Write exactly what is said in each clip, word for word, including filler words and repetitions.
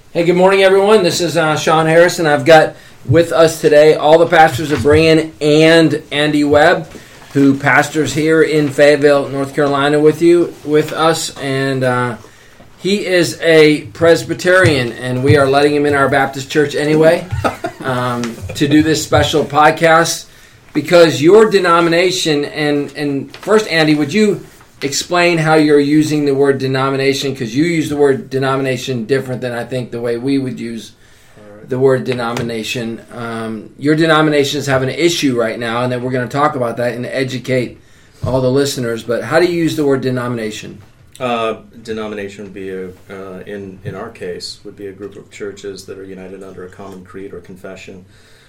Hey, good morning, everyone. This is uh, Sean Harrison. I've got with us today all the pastors of Brian and Andy Webb, who pastors here in Fayetteville, North Carolina, with you, with us, and uh, he is a Presbyterian, and we are letting him in our Baptist church anyway um, to do this special podcast because your denomination, and and first, Andy, would you explain how you're using the word denomination, because you use the word denomination different than I think the way we would use right. the word denomination. Um, your denomination is having an issue right now, and then we're going to talk about that and educate all the listeners. But how do you use the word denomination? Uh, denomination would be, a, uh, in, in our case, would be a group of churches that are united under a common creed or confession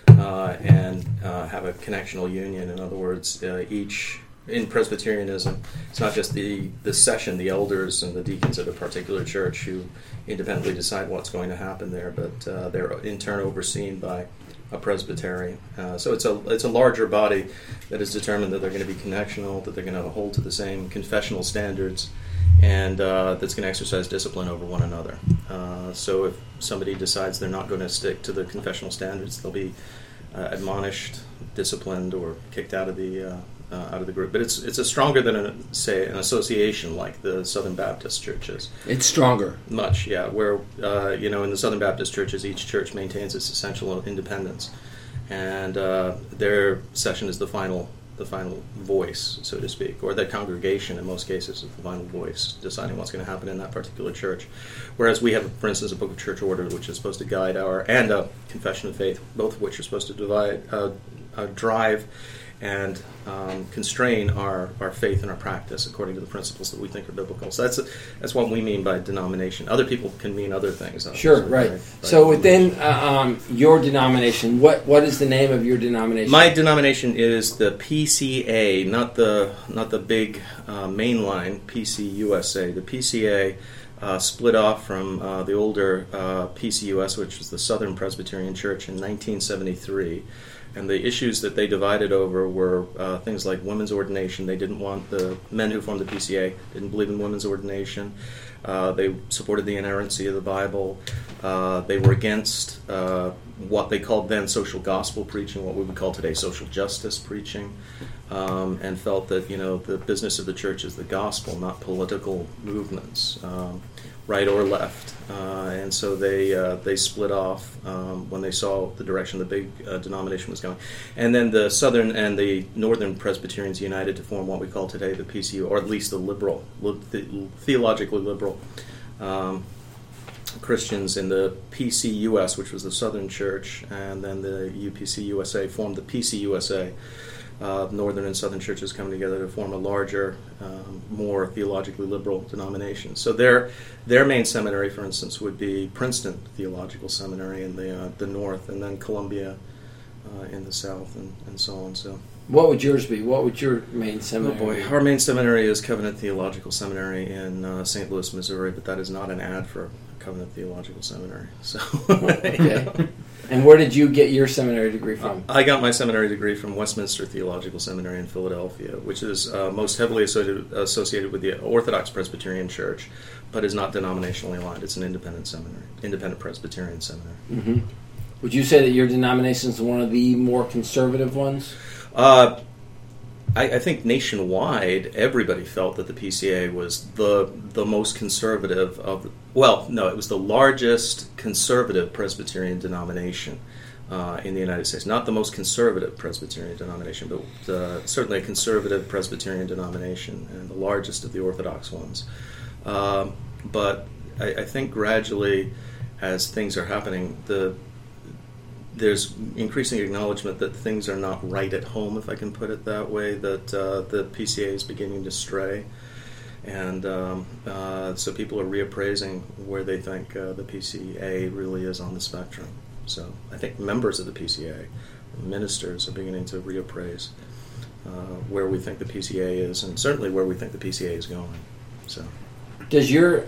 uh, and uh, have a connectional union. In other words, uh, each... In Presbyterianism, it's not just the, the session, the elders and the deacons at a particular church who independently decide what's going to happen there, but uh, they're in turn overseen by a presbytery. Uh, so it's a it's a larger body that is determined that they're going to be connectional, that they're going to hold to the same confessional standards, and uh, that's going to exercise discipline over one another. Uh, so if somebody decides they're not going to stick to the confessional standards, they'll be uh, admonished, disciplined, or kicked out of the uh, Uh, out of the group. But it's it's a stronger than, a, say, an association like the Southern Baptist churches. It's stronger. Much, yeah. Where, uh, you know, in the Southern Baptist churches, each church maintains its essential independence. And uh, their session is the final the final voice, so to speak, or the congregation, in most cases, is the final voice, deciding what's going to happen in that particular church. Whereas we have, for instance, a book of church order, which is supposed to guide our, and a confession of faith, both of which are supposed to divide, uh, uh, drive and um, constrain our, our faith and our practice according to the principles that we think are biblical. So that's that's what we mean by denomination. Other people can mean other things. Sure, right. By, by so within uh, um, your denomination, what what is the name of your denomination? My denomination is the P C A, not the not the big uh, mainline P C U S A. The P C A uh, split off from uh, the older uh, P C U S, which was the Southern Presbyterian Church, in nineteen seventy-three. And the issues that they divided over were uh, things like women's ordination. They didn't want the men who formed the P C A, didn't believe in women's ordination. Uh, they supported the inerrancy of the Bible. Uh, they were against uh, what they called then social gospel preaching, what we would call today social justice preaching, um, and felt that, you know, the business of the church is the gospel, not political movements, um, right or left. Uh, and so they uh, they split off um, when they saw the direction the big uh, denomination was going. And then the Southern and the Northern Presbyterians united to form what we call today the P C U, or at least the liberal, the theologically liberal um, Christians in the P C U S, which was the Southern Church, and then the U P C U S A formed the P C U S A. Uh, Northern and Southern churches come together to form a larger, um, more theologically liberal denomination. So their their main seminary, for instance, would be Princeton Theological Seminary in the uh, the north, and then Columbia uh, in the south, and, and so on. So, what would yours be? What would your main seminary oh boy. be? Our main seminary is Covenant Theological Seminary in uh, Saint Louis, Missouri, but that is not an ad for Covenant Theological Seminary. So, okay. And where did you get your seminary degree from? I got my seminary degree from Westminster Theological Seminary in Philadelphia, which is uh, most heavily associated, associated with the Orthodox Presbyterian Church, but is not denominationally aligned. It's an independent seminary, independent Presbyterian seminary. Mm-hmm. Would you say that your denomination is one of the more conservative ones? Uh, I, I think nationwide, everybody felt that the P C A was the the most conservative of the, well, no, it was the largest conservative Presbyterian denomination uh, in the United States. Not the most conservative Presbyterian denomination, but uh, certainly a conservative Presbyterian denomination, and the largest of the Orthodox ones. Um, but I, I think gradually, as things are happening, the there's increasing acknowledgement that things are not right at home, if I can put it that way, that uh, the P C A is beginning to stray. And um, uh, so people are reappraising where they think uh, the P C A really is on the spectrum. So I think members of the P C A, ministers, are beginning to reappraise uh, where we think the P C A is, and certainly where we think the P C A is going. So, does your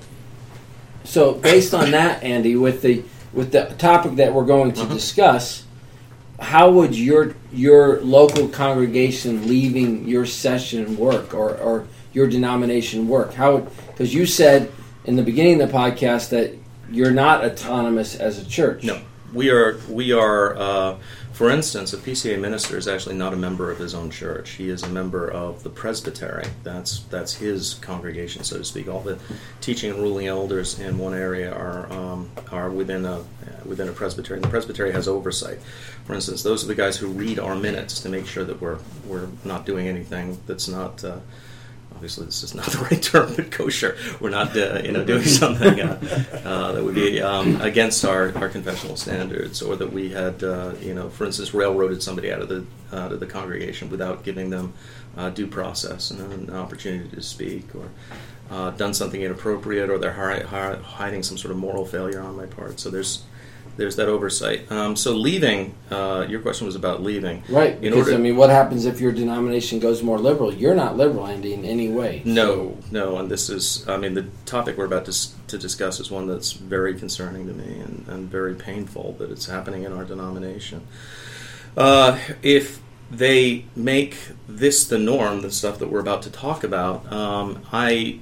so based on that, Andy, with the with the topic that we're going to uh-huh. discuss, how would your your local congregation leaving your session work, or, or your denomination work? How, because you said in the beginning of the podcast that you're not autonomous as a church. No, we are. We are. Uh, for instance, a P C A minister is actually not a member of his own church. He is a member of the presbytery. That's that's his congregation, so to speak. All the teaching and ruling elders in one area are um, are within a within a presbytery. And the presbytery has oversight. For instance, those are the guys who read our minutes to make sure that we're we're not doing anything that's not. Uh, Obviously, this is not the right term, but kosher. We're not, uh, you know, doing something uh, uh, that would be um, against our, our confessional standards, or that we had, uh, you know, for instance, railroaded somebody out of the out of the congregation without giving them uh, due process and an opportunity to speak, or uh, done something inappropriate, or they're hi- hi- hiding some sort of moral failure on my part. So there's. There's that oversight. Um, so leaving, uh, your question was about leaving. Right, in because, order, I mean, what happens if your denomination goes more liberal? You're not liberal, Andy, in any way. No, no, and this is, I mean, the topic we're about to, to discuss is one that's very concerning to me and, and very painful that it's happening in our denomination. Uh, if they make this the norm, the stuff that we're about to talk about, um, I...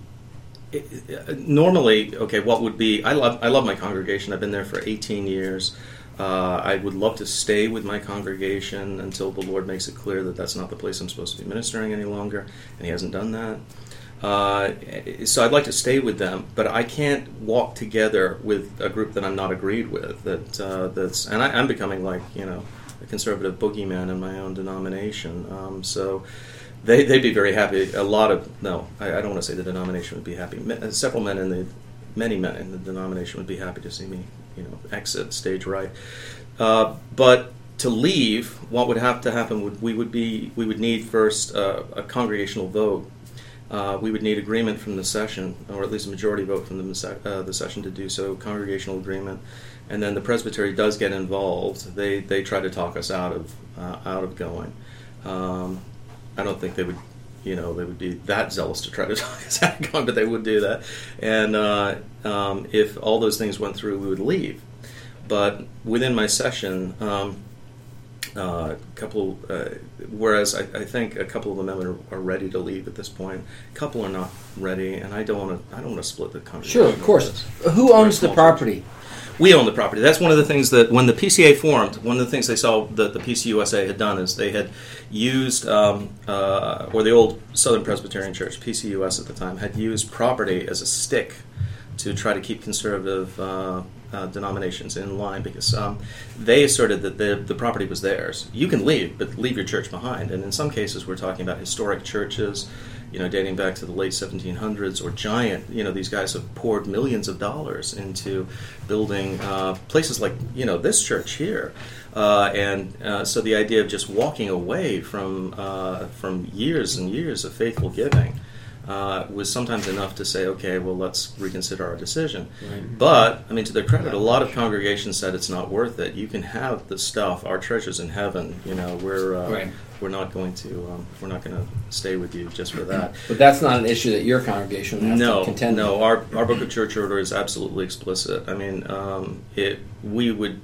Normally, okay, what would be? I love I love my congregation. I've been there for eighteen years. Uh, I would love to stay with my congregation until the Lord makes it clear that that's not the place I'm supposed to be ministering any longer, and He hasn't done that. Uh, so I'd like to stay with them, but I can't walk together with a group that I'm not agreed with. That uh, that's and I, I'm becoming like you know a conservative boogeyman in my own denomination. Um, so. They, they'd be very happy. A lot of, no, I, I don't want to say the denomination would be happy. Me, several men in the, many men in the denomination would be happy to see me, you know, exit stage right. Uh, but to leave, what would have to happen would we would be we would need first uh, a congregational vote. Uh, we would need agreement from the session, or at least a majority vote from the uh, the session to do so. Congregational agreement, and then the presbytery does get involved. They they try to talk us out of uh, out of going. Um, I don't think they would, you know, they would be that zealous to try to talk us out of going, but they would do that. And uh, um, if all those things went through, we would leave. But within my session, um, uh, couple, uh, whereas I, I think a couple of the men are, are ready to leave at this point, a couple are not ready, and I don't want to. I don't want to split the congregation. Sure, of course. Who owns the property? We own the property. That's one of the things that when the P C A formed, one of the things they saw that the P C U S A had done is they had used, um, uh, or the old Southern Presbyterian Church, P C U S at the time, had used property as a stick to try to keep conservative uh, uh, denominations in line, because um, they asserted that the, the property was theirs. You can leave, but leave your church behind. And in some cases, we're talking about historic churches, you know, dating back to the late seventeen hundreds, or giant, you know, these guys have poured millions of dollars into building uh, places like, you know, this church here. Uh, and uh, so the idea of just walking away from uh, from years and years of faithful giving uh, was sometimes enough to say, okay, well, let's reconsider our decision. Right. But, I mean, to their credit, a lot of congregations said it's not worth it. You can have the stuff, our treasures in heaven, you know, we're... Uh, right. We're not going to. Um, we're not going to stay with you just for that. But that's not an issue that your congregation would have no, to contend with. No, our our book of church order is absolutely explicit. I mean, um, it we would,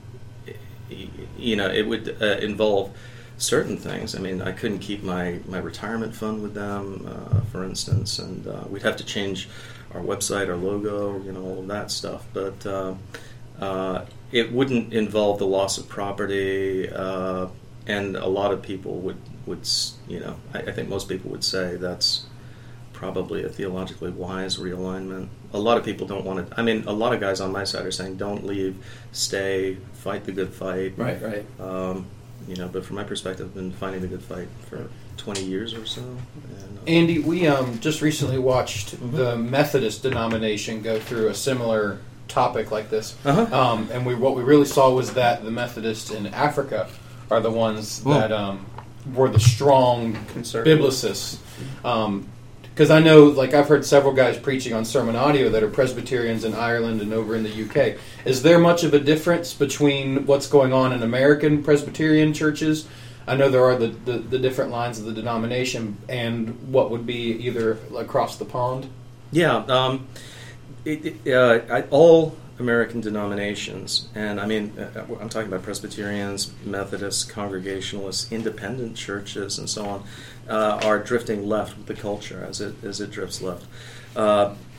you know, it would uh, involve certain things. I mean, I couldn't keep my, my retirement fund with them, uh, for instance, and uh, we'd have to change our website, our logo, you know, all of that stuff. But uh, uh, it wouldn't involve the loss of property. Uh, And a lot of people would, would you know, I, I think most people would say that's probably a theologically wise realignment. A lot of people don't want to, I mean, a lot of guys on my side are saying, don't leave, stay, fight the good fight. Right, right. Um, you know, but from my perspective, I've been fighting the good fight for twenty years or so. And, uh, Andy, we um, just recently watched mm-hmm. the Methodist denomination go through a similar topic like this. Uh-huh. Um, and we what we really saw was that the Methodists in Africa are the ones Whoa. that um, were the strong biblicists. Because um, I know, like, I've heard several guys preaching on sermon audio that are Presbyterians in Ireland and over in the U K. Is there much of a difference between what's going on in American Presbyterian churches? I know there are the, the, the different lines of the denomination, and what would be either across the pond? Yeah. Um, it, it, uh, I, all... American denominations, and I mean, I'm talking about Presbyterians, Methodists, Congregationalists, independent churches, and so on, uh, are drifting left with the culture as it as it drifts left. Uh,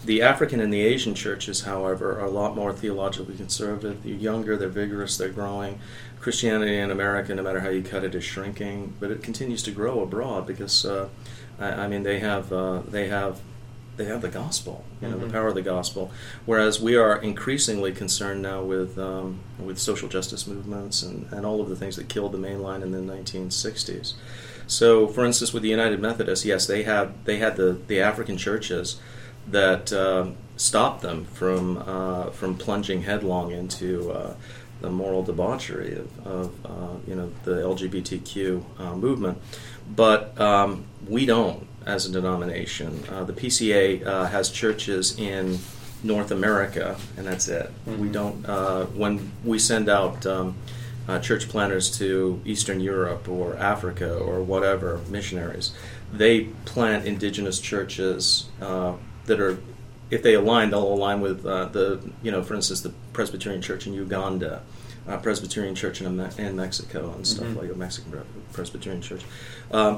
the African and the Asian churches, however, are a lot more theologically conservative. They're younger, they're vigorous, they're growing. Christianity in America, no matter how you cut it, is shrinking, but it continues to grow abroad because, uh, I, I mean, they have uh, they have they have the gospel, you know, mm-hmm. the power of the gospel. Whereas we are increasingly concerned now with um, with social justice movements and, and all of the things that killed the mainline in the nineteen sixties. So, for instance, with the United Methodists, yes, they had they had the, the African churches that uh, stopped them from uh, from plunging headlong into uh, the moral debauchery of, of uh, you know the L G B T Q uh, movement, but um, we don't as a denomination. Uh, the P C A uh, has churches in North America, and that's it. Mm-hmm. We don't. Uh, when we send out um, uh, church planners to Eastern Europe or Africa or whatever, missionaries, they plant indigenous churches uh, that are, if they align, they'll align with uh, the, you know, for instance, the Presbyterian Church in Uganda, uh, Presbyterian Church in, in Mexico, and stuff mm-hmm. like a Mexican Presbyterian Church. Um,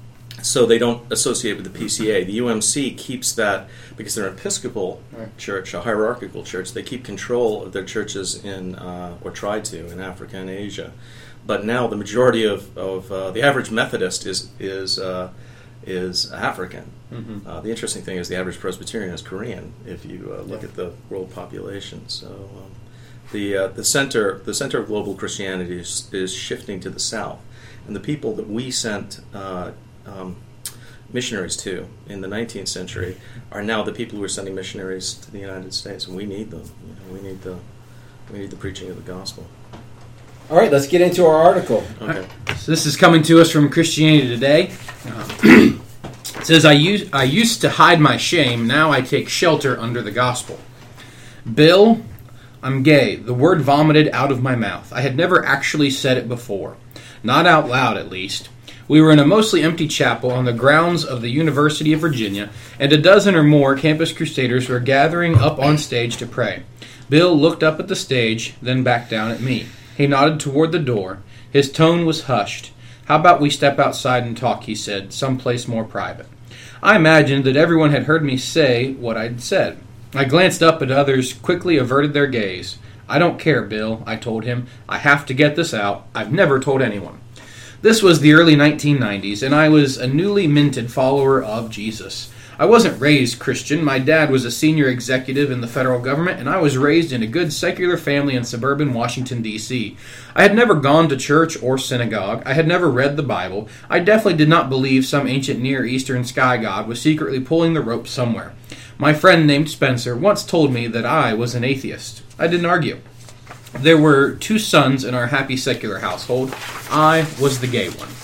so they don't associate with the P C A. The U M C keeps that, because they're an Episcopal right. church, a hierarchical church. They keep control of their churches in, uh, or try to, in Africa and Asia. But now the majority of, of uh, the average Methodist is is uh, is African. Mm-hmm. Uh, the interesting thing is the average Presbyterian is Korean. If you uh, look yeah. at the world population, so um, the uh, the center the center of global Christianity is, is shifting to the south, and the people that we sent uh, um, missionaries to in the nineteenth century are now the people who are sending missionaries to the United States, and we need them. You know, we need the we need the preaching of the gospel. All right, let's get into our article. Okay. So this is coming to us from Christianity Today. Uh, it says, I used, I used to hide my shame, now I take shelter under the gospel. Bill, I'm gay. The word vomited out of my mouth. I had never actually said it before. Not out loud, at least. We were in a mostly empty chapel on the grounds of the University of Virginia, and a dozen or more Campus Crusaders were gathering up on stage to pray. Bill looked up at the stage, then back down at me. He nodded toward the door. His tone was hushed. How about we step outside and talk, he said, someplace more private. I imagined that everyone had heard me say what I'd said. I glanced up at others, quickly averted their gaze. I don't care, Bill, I told him. I have to get this out. I've never told anyone. This was the early nineteen nineties, and I was a newly minted follower of Jesus. I wasn't raised Christian. My dad was a senior executive in the federal government, and I was raised in a good secular family in suburban Washington, D C I had never gone to church or synagogue. I had never read the Bible. I definitely did not believe some ancient Near Eastern sky god was secretly pulling the rope somewhere. My friend named Spencer once told me that I was an atheist. I didn't argue. There were two sons in our happy secular household. I was the gay one.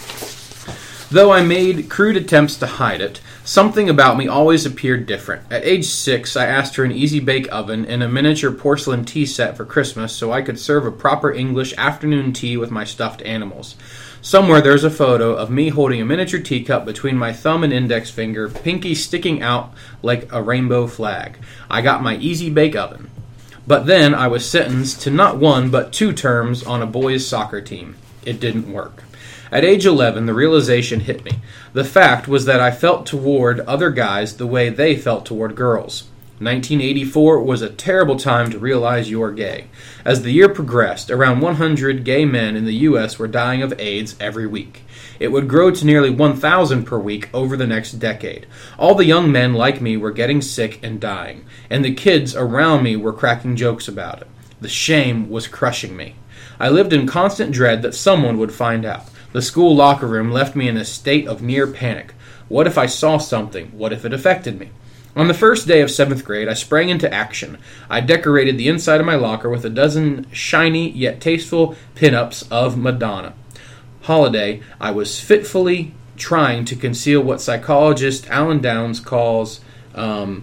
Though I made crude attempts to hide it, something about me always appeared different. At age six, I asked for an easy-bake oven and a miniature porcelain tea set for Christmas so I could serve a proper English afternoon tea with my stuffed animals. Somewhere there's a photo of me holding a miniature teacup between my thumb and index finger, pinky sticking out like a rainbow flag. I got my easy-bake oven. But then I was sentenced to not one but two terms on a boys' soccer team. It didn't work. At age eleven, the realization hit me. The fact was that I felt toward other guys the way they felt toward girls. nineteen eighty-four was a terrible time to realize you're gay. As the year progressed, around one hundred gay men in the U S were dying of AIDS every week. It would grow to nearly one thousand per week over the next decade. All the young men like me were getting sick and dying, and the kids around me were cracking jokes about it. The shame was crushing me. I lived in constant dread that someone would find out. The school locker room left me in a state of near panic. What if I saw something? What if it affected me? On the first day of seventh grade, I sprang into action. I decorated the inside of my locker with a dozen shiny yet tasteful pin-ups of Madonna. Holiday, I was fitfully trying to conceal what psychologist Alan Downs calls um,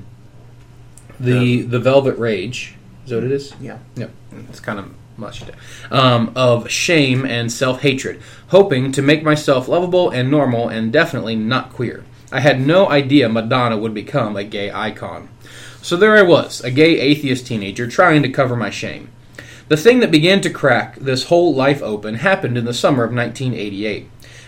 the the velvet rage. Is that what it is? Yeah. Yep. It's kind of much um, of shame and self-hatred, hoping to make myself lovable and normal and definitely not queer. I had no idea Madonna would become a gay icon. So there I was, a gay atheist teenager trying to cover my shame. The thing that began to crack this whole life open happened in the summer of nineteen eighty-eight.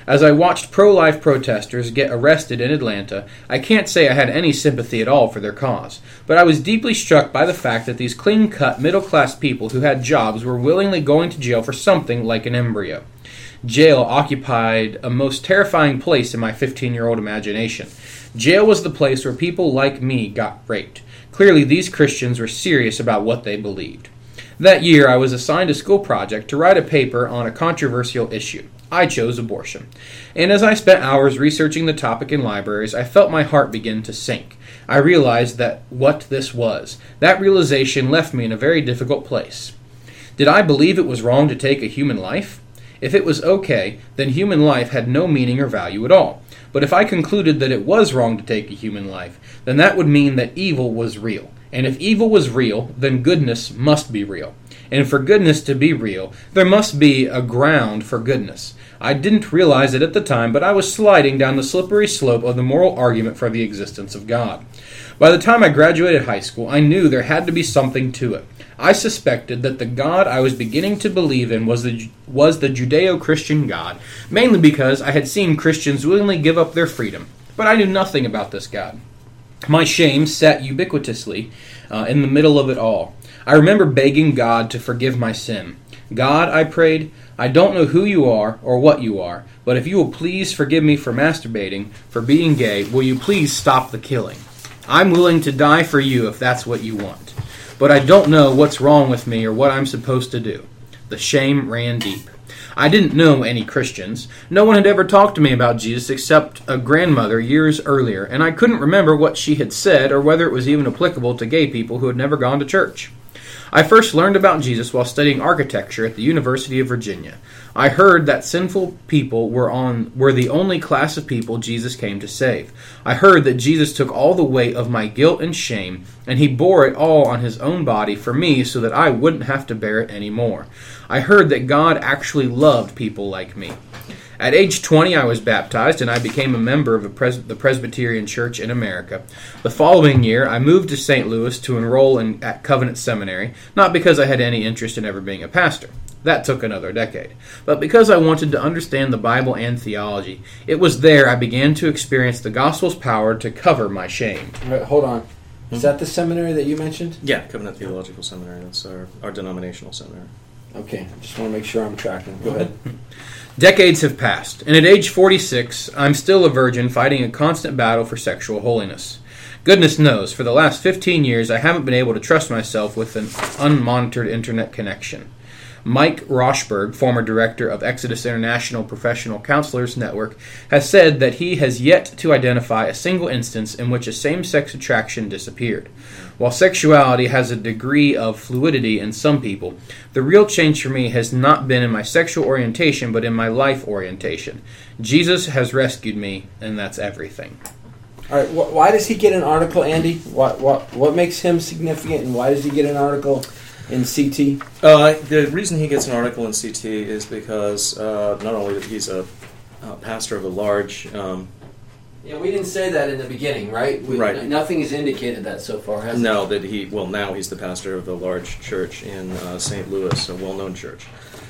As I watched pro-life protesters get arrested in Atlanta, I can't say I had any sympathy at all for their cause, but I was deeply struck by the fact that these clean-cut, middle-class people who had jobs were willingly going to jail for something like an embryo. Jail occupied a most terrifying place in my fifteen-year-old imagination. Jail was the place where people like me got raped. Clearly, these Christians were serious about what they believed. That year, I was assigned a school project to write a paper on a controversial issue. I chose abortion. And as I spent hours researching the topic in libraries, I felt my heart begin to sink. I realized that what this was. That realization left me in a very difficult place. Did I believe it was wrong to take a human life? If it was okay, then human life had no meaning or value at all. But if I concluded that it was wrong to take a human life, then that would mean that evil was real. And if evil was real, then goodness must be real. And for goodness to be real, there must be a ground for goodness. I didn't realize it at the time, but I was sliding down the slippery slope of the moral argument for the existence of God. By the time I graduated high school, I knew there had to be something to it. I suspected that the God I was beginning to believe in was the was the Judeo-Christian God, mainly because I had seen Christians willingly give up their freedom. But I knew nothing about this God. My shame sat ubiquitously uh, in the middle of it all. I remember begging God to forgive my sin. God, I prayed, I don't know who you are or what you are, but if you will please forgive me for masturbating, for being gay, will you please stop the killing? I'm willing to die for you if that's what you want. But I don't know what's wrong with me or what I'm supposed to do. The shame ran deep. I didn't know any Christians. No one had ever talked to me about Jesus except a grandmother years earlier, and I couldn't remember what she had said or whether it was even applicable to gay people who had never gone to church. I first learned about Jesus while studying architecture at the University of Virginia. I heard that sinful people were on were the only class of people Jesus came to save. I heard that Jesus took all the weight of my guilt and shame, and he bore it all on his own body for me so that I wouldn't have to bear it anymore. I heard that God actually loved people like me. At age twenty, I was baptized, and I became a member of a pres- the Presbyterian Church in America. The following year, I moved to Saint Louis to enroll in, at Covenant Seminary, not because I had any interest in ever being a pastor. That took another decade. But because I wanted to understand the Bible and theology, it was there I began to experience the gospel's power to cover my shame. Right, hold on. Is that the seminary that you mentioned? Yeah, Covenant Theological Seminary. That's our, our denominational seminary. Okay, I just want to make sure I'm tracking. Go ahead. Decades have passed, and at age forty-six, I'm still a virgin fighting a constant battle for sexual holiness. Goodness knows, for the last fifteen years, I haven't been able to trust myself with an unmonitored internet connection. Mike Roshberg, former director of Exodus International Professional Counselors Network, has said that he has yet to identify a single instance in which a same-sex attraction disappeared. While sexuality has a degree of fluidity in some people, the real change for me has not been in my sexual orientation, but in my life orientation. Jesus has rescued me, and that's everything. All right, wh- why does he get an article, Andy? What, what, what makes him significant, and why does he get an article in C T? Uh, the reason he gets an article in C T is because uh, not only that he's a uh, pastor of a large... Um, Yeah, we didn't say that in the beginning, right? We, right. Nothing has indicated that so far, has no, it? that he... Well, now he's the pastor of a large church in uh, Saint Louis, a well-known church.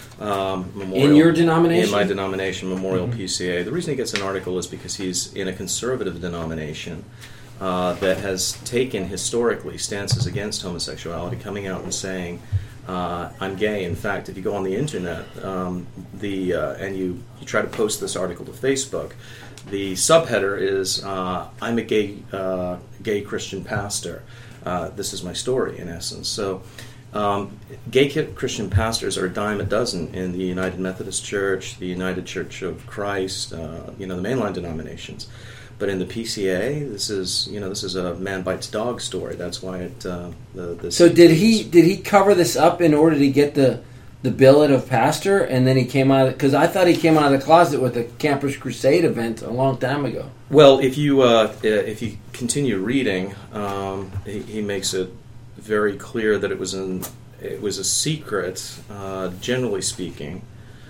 Um, Memorial, in your denomination? In my denomination, Memorial Mm-hmm. P C A. The reason he gets an article is because he's in a conservative denomination uh, that has taken historically stances against homosexuality, coming out and saying, uh, I'm gay. In fact, if you go on the internet um, the uh, and you, you try to post this article to Facebook, the subheader is, uh, I'm a gay, uh, gay Christian pastor. Uh, this is my story, in essence. So um, gay Christian pastors are a dime a dozen in the United Methodist Church, the United Church of Christ, uh, you know, the mainline denominations. But in the P C A, this is, you know, this is a man bites dog story. That's why it. Uh, the, the so did he? Did he cover this up in order to get the the billet of pastor, and then he came out? Because I thought he came out of the closet with the Campus Crusade event a long time ago. Well, if you uh, if you continue reading, um, he, he makes it very clear that it was an it was a secret, uh, generally speaking,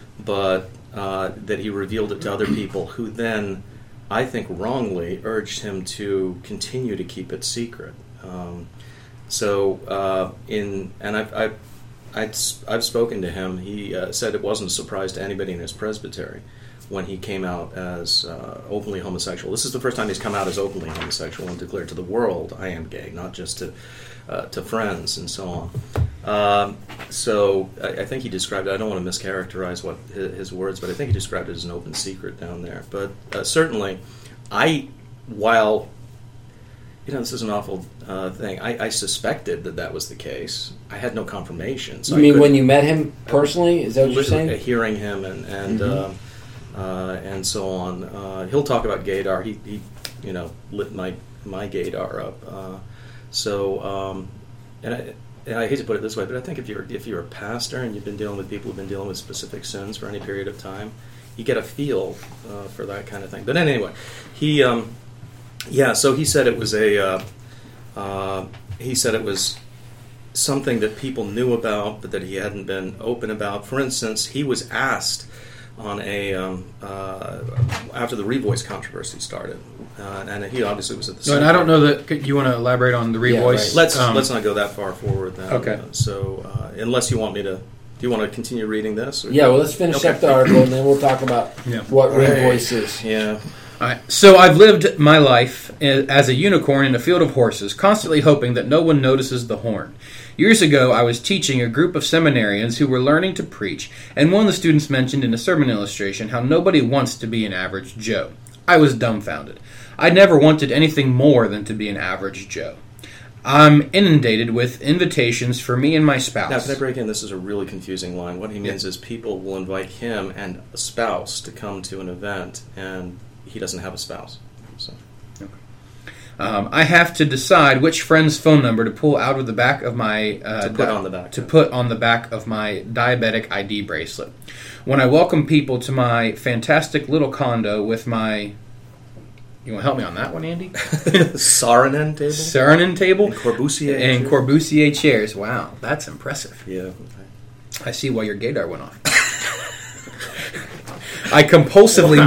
but uh, that he revealed it to other people who then, I think wrongly, urged him to continue to keep it secret. Um, so, uh, in and I've, I've I'd, I've spoken to him. He uh, said it wasn't a surprise to anybody in his presbytery, when he came out as uh, openly homosexual. This is the first time he's come out as openly homosexual and declared to the world, I am gay, not just to uh, to friends and so on. Um, so I, I think he described it, I don't want to mischaracterize what his, his words, but I think he described it as an open secret down there. But uh, certainly, I, while, you know, this is an awful uh, thing, I, I suspected that that was the case. I had no confirmation. So you mean when you met him personally? Is that what you're saying? Hearing him and and mm-hmm. uh, uh, and so on. Uh, he'll talk about gaydar. He, he, you know, lit my my gaydar up. Uh, so, um, and I. And I hate to put it this way, but I think if you're if you're a pastor and you've been dealing with people who've been dealing with specific sins for any period of time, you get a feel uh, for that kind of thing. But anyway, he, um, yeah, so he said it was a, uh, uh, he said it was something that people knew about, but that he hadn't been open about. For instance, he was asked on a um, uh, after the Revoice controversy started, uh, and he obviously was at the. No, and I don't know that you want to elaborate on the Revoice. Yeah, right. Let's um, let's not go that far forward. Then. Okay. Uh, so uh, unless you want me to, do you want to continue reading this? Or? Yeah. Well, let's finish okay. up the article, and then we'll talk about yeah. what right. Revoice is. Yeah. All right. So I've lived my life as a unicorn in a field of horses, constantly hoping that no one notices the horn. Years ago, I was teaching a group of seminarians who were learning to preach, and one of the students mentioned in a sermon illustration how nobody wants to be an average Joe. I was dumbfounded. I never wanted anything more than to be an average Joe. I'm inundated with invitations for me and my spouse. Now, can I break in? This is a really confusing line. What he means yeah. is people will invite him and a spouse to come to an event, and he doesn't have a spouse. So. Um, I have to decide which friend's phone number to pull out of the back of my uh, to put di- on the back to put on the back of my diabetic I D bracelet. When I welcome people to my fantastic little condo with my, you want to help me on that one, Andy? Saarinen table, Saarinen table, and Corbusier and chairs. Corbusier chairs. Wow, that's impressive. Yeah, okay. I see why your gaydar went off. I compulsively.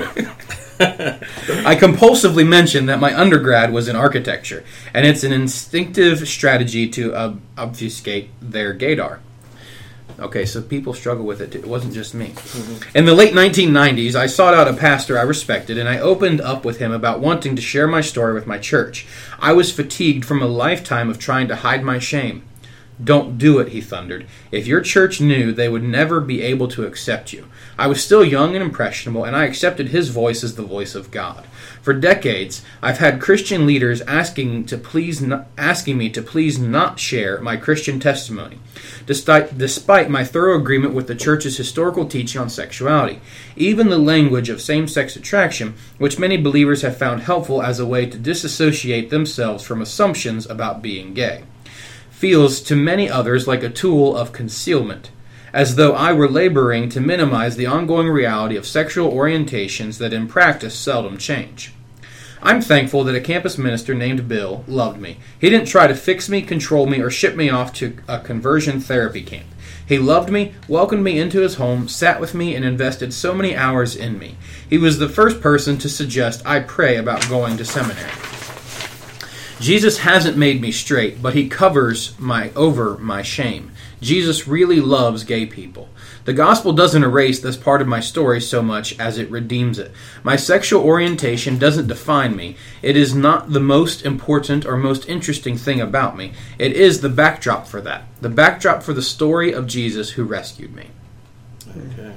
I compulsively mentioned that my undergrad was in architecture, and it's an instinctive strategy to uh, obfuscate their gaydar. Okay, so people struggle with it too. It wasn't just me. Mm-hmm. In the late nineteen nineties, I sought out a pastor I respected, and I opened up with him about wanting to share my story with my church. I was fatigued from a lifetime of trying to hide my shame. Don't do it, he thundered. If your church knew, they would never be able to accept you. I was still young and impressionable, and I accepted his voice as the voice of God. For decades, I've had Christian leaders asking to please, not, asking me to please not share my Christian testimony, despite, despite my thorough agreement with the church's historical teaching on sexuality. Even the language of same-sex attraction, which many believers have found helpful as a way to disassociate themselves from assumptions about being gay, feels to many others like a tool of concealment, as though I were laboring to minimize the ongoing reality of sexual orientations that in practice seldom change. I'm thankful that a campus minister named Bill loved me. He didn't try to fix me, control me, or ship me off to a conversion therapy camp. He loved me, welcomed me into his home, sat with me, and invested so many hours in me. He was the first person to suggest I pray about going to seminary. Jesus hasn't made me straight, but he covers my over my shame. Jesus really loves gay people. The gospel doesn't erase this part of my story so much as it redeems it. My sexual orientation doesn't define me. It is not the most important or most interesting thing about me. It is the backdrop for that. The backdrop for the story of Jesus who rescued me. Okay.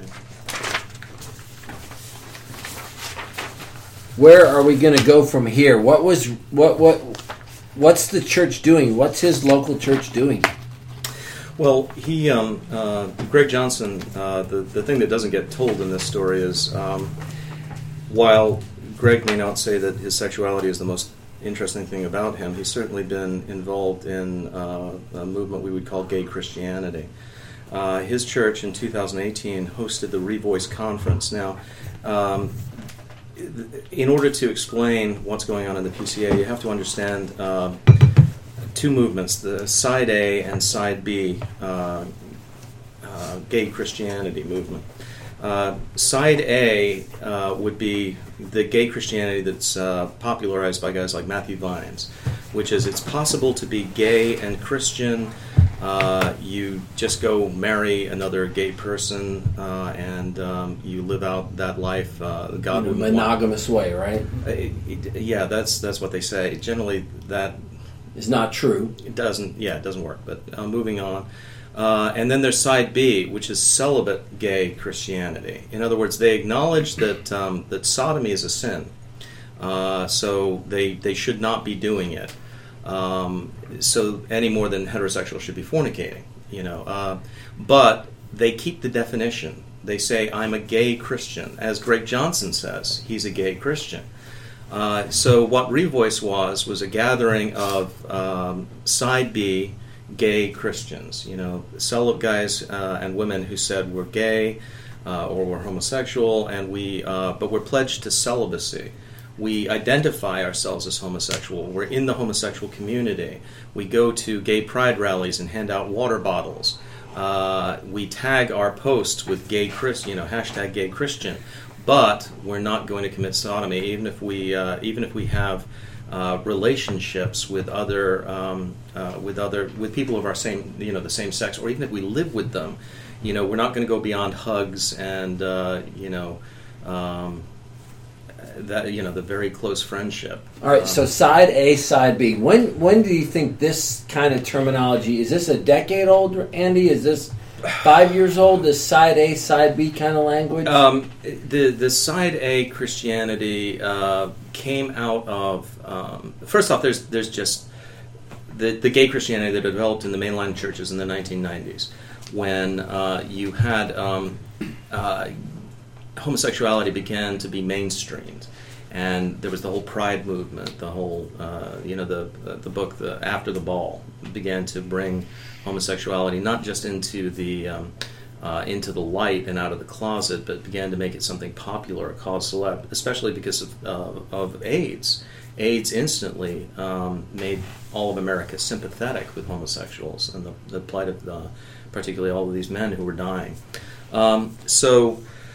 Where are we going to go from here? What was what what what's the church doing? What's his local church doing? Well, he, um, uh, Greg Johnson, uh, the, the thing that doesn't get told in this story is, um, while Greg may not say that his sexuality is the most interesting thing about him, he's certainly been involved in uh, a movement we would call gay Christianity. Uh, his church in two thousand eighteen hosted the Revoice Conference. Now, um, in order to explain what's going on in the P C A, you have to understand uh, two movements, the Side A and Side B uh, uh, gay Christianity movement. Uh, side A uh, would be the gay Christianity that's uh, popularized by guys like Matthew Vines, which is it's possible to be gay and Christian Uh, you just go marry another gay person, uh, and um, you live out that life. Uh, God in a wouldn't monogamous want. way, right? Uh, it, it, yeah, that's that's what they say. Generally, that is not true. It doesn't. Yeah, it doesn't work. But uh, moving on, uh, and then there's side B, which is celibate gay Christianity. In other words, they acknowledge that um, that sodomy is a sin, uh, so they they should not be doing it. Um, so any more than heterosexuals should be fornicating, you know. Uh, but they keep the definition. They say, I'm a gay Christian. As Greg Johnson says, he's a gay Christian. Uh, so what Revoice was, was a gathering of um, side B gay Christians, you know, celibate guys uh, and women who said we're gay uh, or we're homosexual, and we, uh, but we're pledged to celibacy. We identify ourselves as homosexual. We're in the homosexual community. We go to gay pride rallies and hand out water bottles. Uh, we tag our posts with gay Christ, you know, hashtag gay Christian. But we're not going to commit sodomy, even if we, uh, even if we have uh, relationships with other, um, uh, with other, with people of our same, you know, the same sex, or even if we live with them. You know, we're not going to go beyond hugs and, uh, you know. Um, That you know, the very close friendship. All right, um, so side A, side B. When when do you think this kind of terminology, is this a decade old, Andy? Is this five years old, this side A, side B kind of language? Um, the the side A Christianity uh, came out of, um, first off, there's there's just the, the gay Christianity that developed in the mainline churches in the nineteen nineties, when uh, you had um, uh, homosexuality began to be mainstreamed, and there was the whole Pride movement, the whole, uh, you know, the the book, the After the Ball, began to bring homosexuality not just into the um, uh, into the light and out of the closet, but began to make it something popular, a cause célèbre, especially because of uh, of AIDS. AIDS instantly um, made all of America sympathetic with homosexuals and the, the plight of the, particularly all of these men who were dying. Um, so.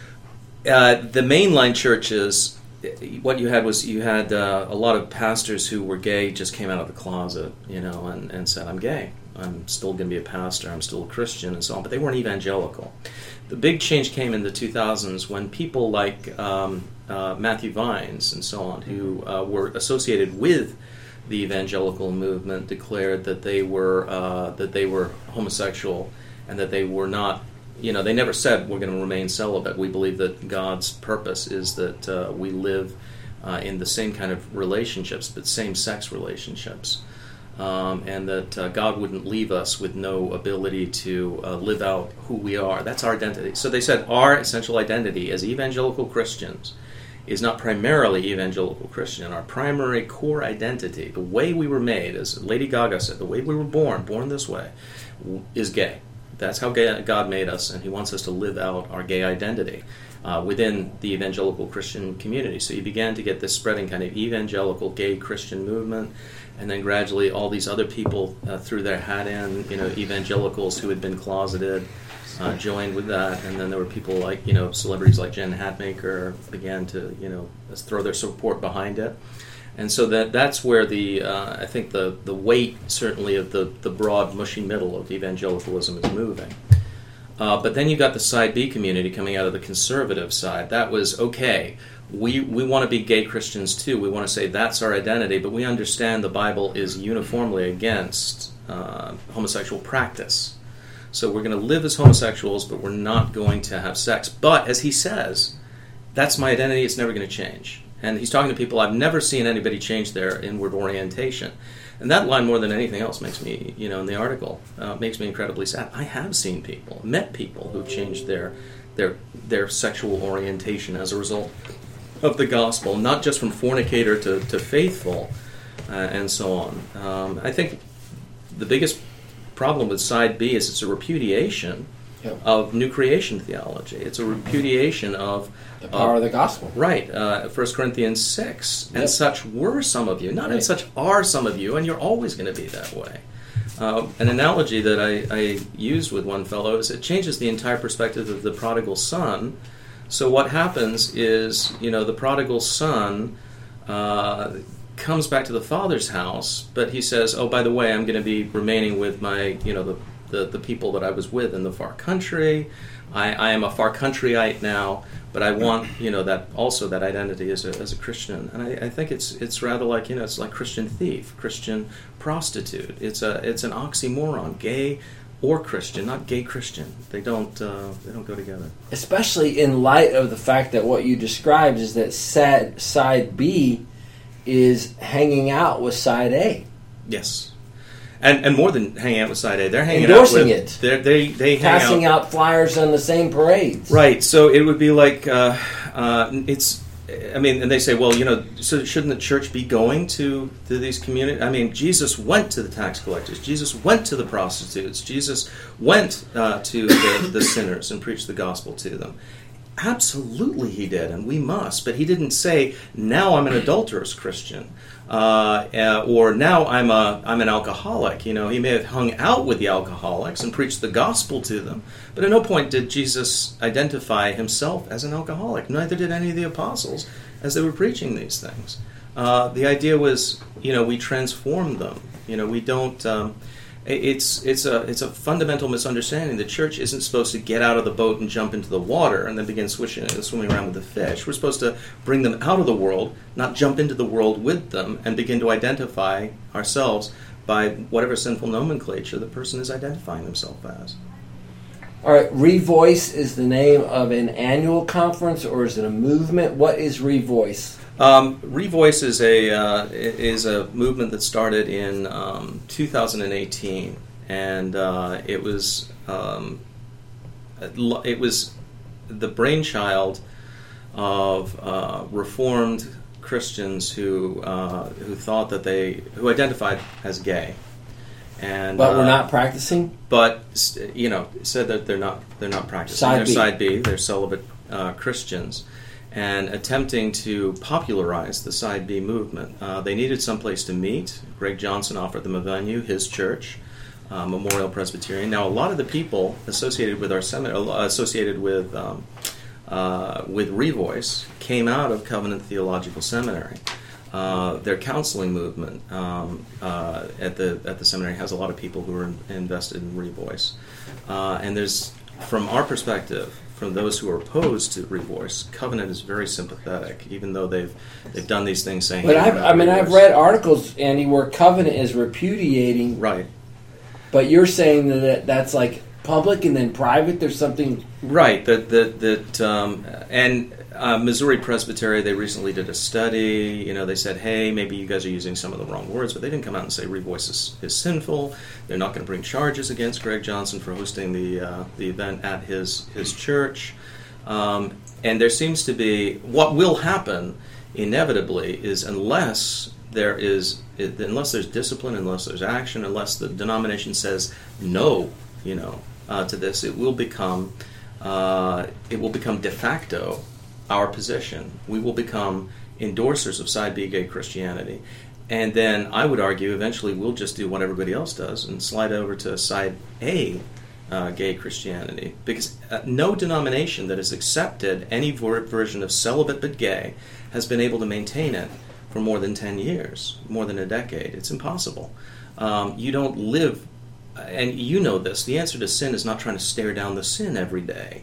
Uh, the mainline churches, what you had was you had uh, a lot of pastors who were gay, just came out of the closet, you know, and, and said, I'm gay. I'm still going to be a pastor. I'm still a Christian and so on. But they weren't evangelical. The big change came in the two thousands when people like um, uh, Matthew Vines and so on, who uh, were associated with the evangelical movement, declared that they were uh, that they were homosexual and that they were not. You know, they never said we're going to remain celibate. We believe that God's purpose is that uh, we live uh, in the same kind of relationships, but same-sex relationships, um, and that uh, God wouldn't leave us with no ability to uh, live out who we are. That's our identity. So they said our essential identity as evangelical Christians is not primarily evangelical Christian. Our primary core identity, the way we were made, as Lady Gaga said, the way we were born, born this way, is gay. That's how God made us, and He wants us to live out our gay identity uh, within the evangelical Christian community. So you began to get this spreading kind of evangelical gay Christian movement, and then gradually all these other people uh, threw their hat in, you know, evangelicals who had been closeted uh, joined with that, and then there were people like, you know, celebrities like Jen Hatmaker began to, you know, throw their support behind it. And so that that's where the uh, I think the, the weight certainly of the, the broad mushy middle of evangelicalism is moving. Uh, but then you got the side B community coming out of the conservative side. That was okay. We we want to be gay Christians too. We want to say that's our identity, but we understand the Bible is uniformly against uh, homosexual practice. So we're going to live as homosexuals, but we're not going to have sex. But as he says, that's my identity. It's never going to change. And he's talking to people, I've never seen anybody change their inward orientation. And that line, more than anything else, makes me, you know, in the article, uh, makes me incredibly sad. I have seen people, met people who've changed their their their sexual orientation as a result of the gospel, not just from fornicator to, to faithful, uh, and so on. Um, I think the biggest problem with side B is it's a repudiation yep. of new creation theology. It's a repudiation of the power uh, of the gospel. Right. Uh, First Corinthians six. Yep. And such were some of you. Not right. and such are some of you, and you're always going to be that way. Uh, an analogy that I, I used with one fellow is it changes the entire perspective of the prodigal son. So what happens is, you know, the prodigal son uh, comes back to the father's house, but he says, oh, by the way, I'm going to be remaining with my, you know, the the, the people that I was with in the far country. I, I am a far countryite now, but I want, you know, that also that identity as a as a Christian. And I, I think it's it's rather like, you know, it's like Christian thief, Christian prostitute. It's a it's an oxymoron, gay or Christian, not gay Christian. They don't uh, they don't go together. Especially in light of the fact that what you described is that side, side B is hanging out with side A. Yes. And and more than hanging out with side A, they're hanging Endorsing out with... it. They they hang Passing out. out flyers on the same parades. Right. So it would be like, uh, uh, it's... I mean, and they say, well, you know, so shouldn't the church be going to, to these communities? I mean, Jesus went to the tax collectors. Jesus went to the prostitutes. Jesus went uh, to the, the sinners and preached the gospel to them. Absolutely he did, and we must. But he didn't say, now I'm an adulterous Christian, uh, uh, or now I'm a I'm an alcoholic. You know, he may have hung out with the alcoholics and preached the gospel to them, but at no point did Jesus identify himself as an alcoholic. Neither did any of the apostles as they were preaching these things. Uh, the idea was, you know, we transform them. You know, we don't... Um, It's it's a it's a fundamental misunderstanding. The church isn't supposed to get out of the boat and jump into the water and then begin swishing, swimming around with the fish. We're supposed to bring them out of the world, not jump into the world with them, and begin to identify ourselves by whatever sinful nomenclature the person is identifying themselves as. All right, Revoice is the name of an annual conference, or is it a movement? What is Revoice? Um, Revoice is a uh, is a movement that started in um, two thousand eighteen, and uh, it was um, it was the brainchild of uh, Reformed Christians who uh, who thought that they who identified as gay, and but uh, we're not practicing. But you know, said that they're not they're not practicing. Side they're B. side B. They're celibate uh, Christians. And attempting to popularize the Side B movement. Uh, they needed someplace to meet. Greg Johnson offered them a venue, his church, uh, Memorial Presbyterian. Now, a lot of the people associated with our seminary, associated with um, uh, with Revoice, came out of Covenant Theological Seminary. Uh, their counseling movement um, uh, at the at the seminary has a lot of people who are in, invested in Revoice, uh, and there's, from our perspective, from those who are opposed to Revoice, Covenant is very sympathetic, even though they've they've done these things saying. But hey, I've, I mean, I've read articles, Andy, where Covenant is repudiating. Right. But you're saying that that's like public and then private. There's something. Right. That that that um, and uh, Missouri Presbytery, they recently did a study. You know, they said, hey, maybe you guys are using some of the wrong words, but they didn't come out and say Revoice is, is sinful. They're not going to bring charges against Greg Johnson for hosting the uh, the event at his his church. Um, and there seems to be, what will happen inevitably is, unless there is unless there's discipline, unless there's action, unless the denomination says no, you know, uh, to this, it will become uh, it will become de facto our position. We will become endorsers of Side B gay Christianity. And then I would argue eventually we'll just do what everybody else does and slide over to Side A uh, gay Christianity. Because uh, no denomination that has accepted any ver- version of celibate but gay has been able to maintain it for more than ten years, more than a decade. It's impossible. Um, you don't live, and you know this, the answer to sin is not trying to stare down the sin every day.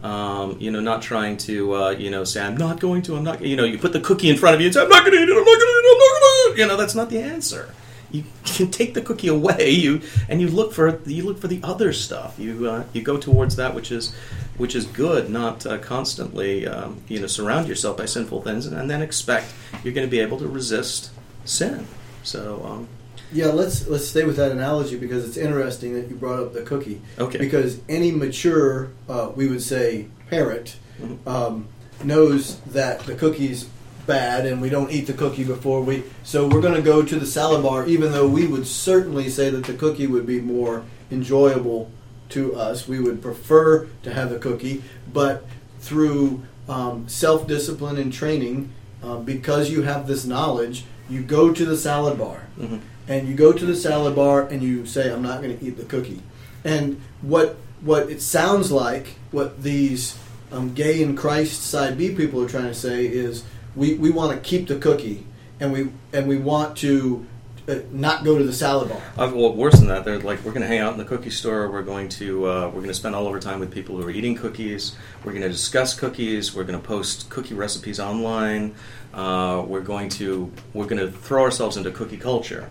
Um, you know, not trying to, uh, you know, say, I'm not going to, I'm not, you know, you put the cookie in front of you and say, I'm not going to eat it, I'm not going to eat it, I'm not going to eat it. You know, that's not the answer. You can take the cookie away, you and you look for you look for the other stuff. You uh, you go towards that which is which is good, not uh, constantly, um, you know, surround yourself by sinful things and, and then expect you're going to be able to resist sin. So. Um, Yeah, let's let's stay with that analogy because it's interesting that you brought up the cookie. Okay. Because any mature, uh, we would say, parent mm-hmm. um, knows that the cookie's bad and we don't eat the cookie before we... So we're going to go to the salad bar, even though we would certainly say that the cookie would be more enjoyable to us. We would prefer to have the cookie, but through um, self-discipline and training, uh, because you have this knowledge, you go to the salad bar. Mm-hmm. And you go to the salad bar and you say, I'm not going to eat the cookie. And what what it sounds like, what these um, gay in Christ Side B people are trying to say is, we, we want to keep the cookie, and we and we want to uh, not go to the salad bar. Uh, well, worse than that, they're like, we're going to hang out in the cookie store. We're going to uh, we're going to spend all of our time with people who are eating cookies. We're going to discuss cookies. We're going to post cookie recipes online. Uh, we're going to we're going to throw ourselves into cookie culture,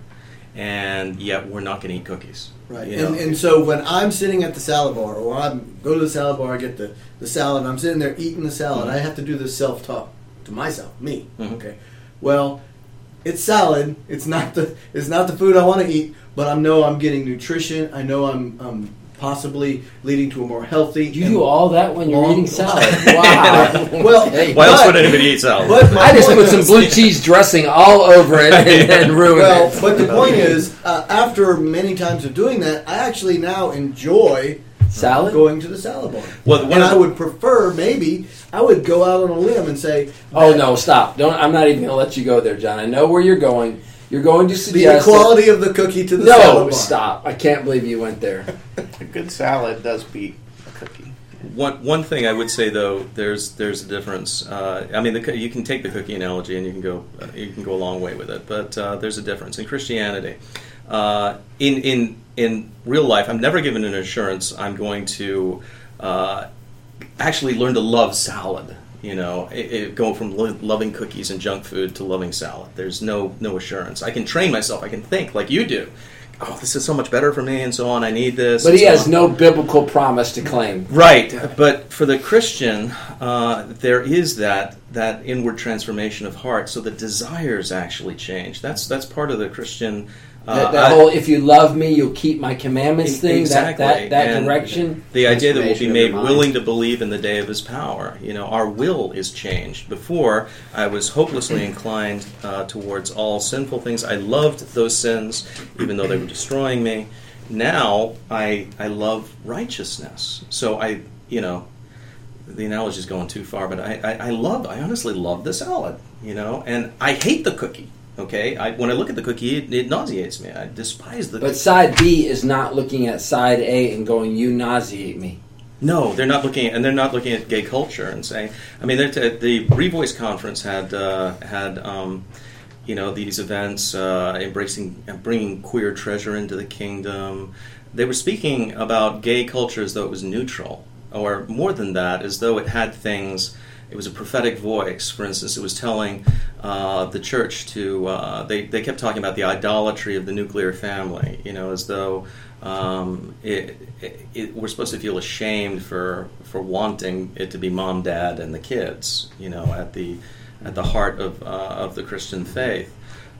and yet we're not going to eat cookies. Right, You and, know? and so when I'm sitting at the salad bar, or I go to the salad bar, I get the, the salad, and I'm sitting there eating the salad, Mhm. I have to do this self-talk to myself, me. Mhm. Okay, well, it's salad. It's not the it's not the food I want to eat, but I know I'm getting nutrition. I know I'm um, possibly leading to a more healthy. You and do all that when you're long- eating salad. Wow. Well, Hey, Why else but- would anybody eat salad? but my I just point put some is- blue cheese dressing all over it and, and ruined Well, it. but the point is, uh, after many times of doing that, I actually now enjoy Salad? going to the salad bar. Well, one and of I the- would prefer, maybe, I would go out on a limb and say, Oh that no! Stop! Don't. I'm not even going to let you go there, John. I know where you're going. You're going to the suggest equality of the cookie to the that- salad No, bar. stop! I can't believe you went there. A good salad does beat a cookie. One one thing I would say though, there's there's a difference. Uh, I mean, the, co- you can take the cookie analogy and you can go uh, you can go a long way with it, but uh, there's a difference in Christianity. Uh, in in in real life, I'm never given an assurance I'm going to uh, actually learn to love salad. You know, it, it, going from lo- loving cookies and junk food to loving salad. There's no no assurance. I can train myself. I can think like you do. Oh, this is so much better for me, and so on. I need this. But and he so has on. no biblical promise to claim. Right, but for the Christian, uh, there is that that inward transformation of heart. So the desires actually change. That's that's part of the Christian. Uh, That, that I- whole "if you love me, you'll keep my commandments" thing. Exactly. That that, that And direction. The idea that we'll be Transformation of made your mind. willing to believe in the day of His power. You know, our will is changed. Before, I was hopelessly inclined uh, towards all sinful things. I loved those sins, even though they were destroying me. Now, I I love righteousness. So I, you know, the analogy is going too far, but I, I, I love, I honestly love the salad. You know, and I hate the cookie. Okay, I, when I look at the cookie, it, it nauseates me. I despise the But cookie. side B is not looking at side A and going, "You nauseate me." No, they're not looking, at, and they're not looking at gay culture and saying. I mean, they're t- the Revoice conference had uh, had um, you know these events uh, embracing, bringing queer treasure into the kingdom. They were speaking about gay culture as though it was neutral, or more than that, as though it had things. It was a prophetic voice. For instance, it was telling uh, the church to. Uh, they they kept talking about the idolatry of the nuclear family. You know, as though um, it, it, it, we're supposed to feel ashamed for for wanting it to be mom, dad, and the kids. You know, at the at the heart of uh, of the Christian faith.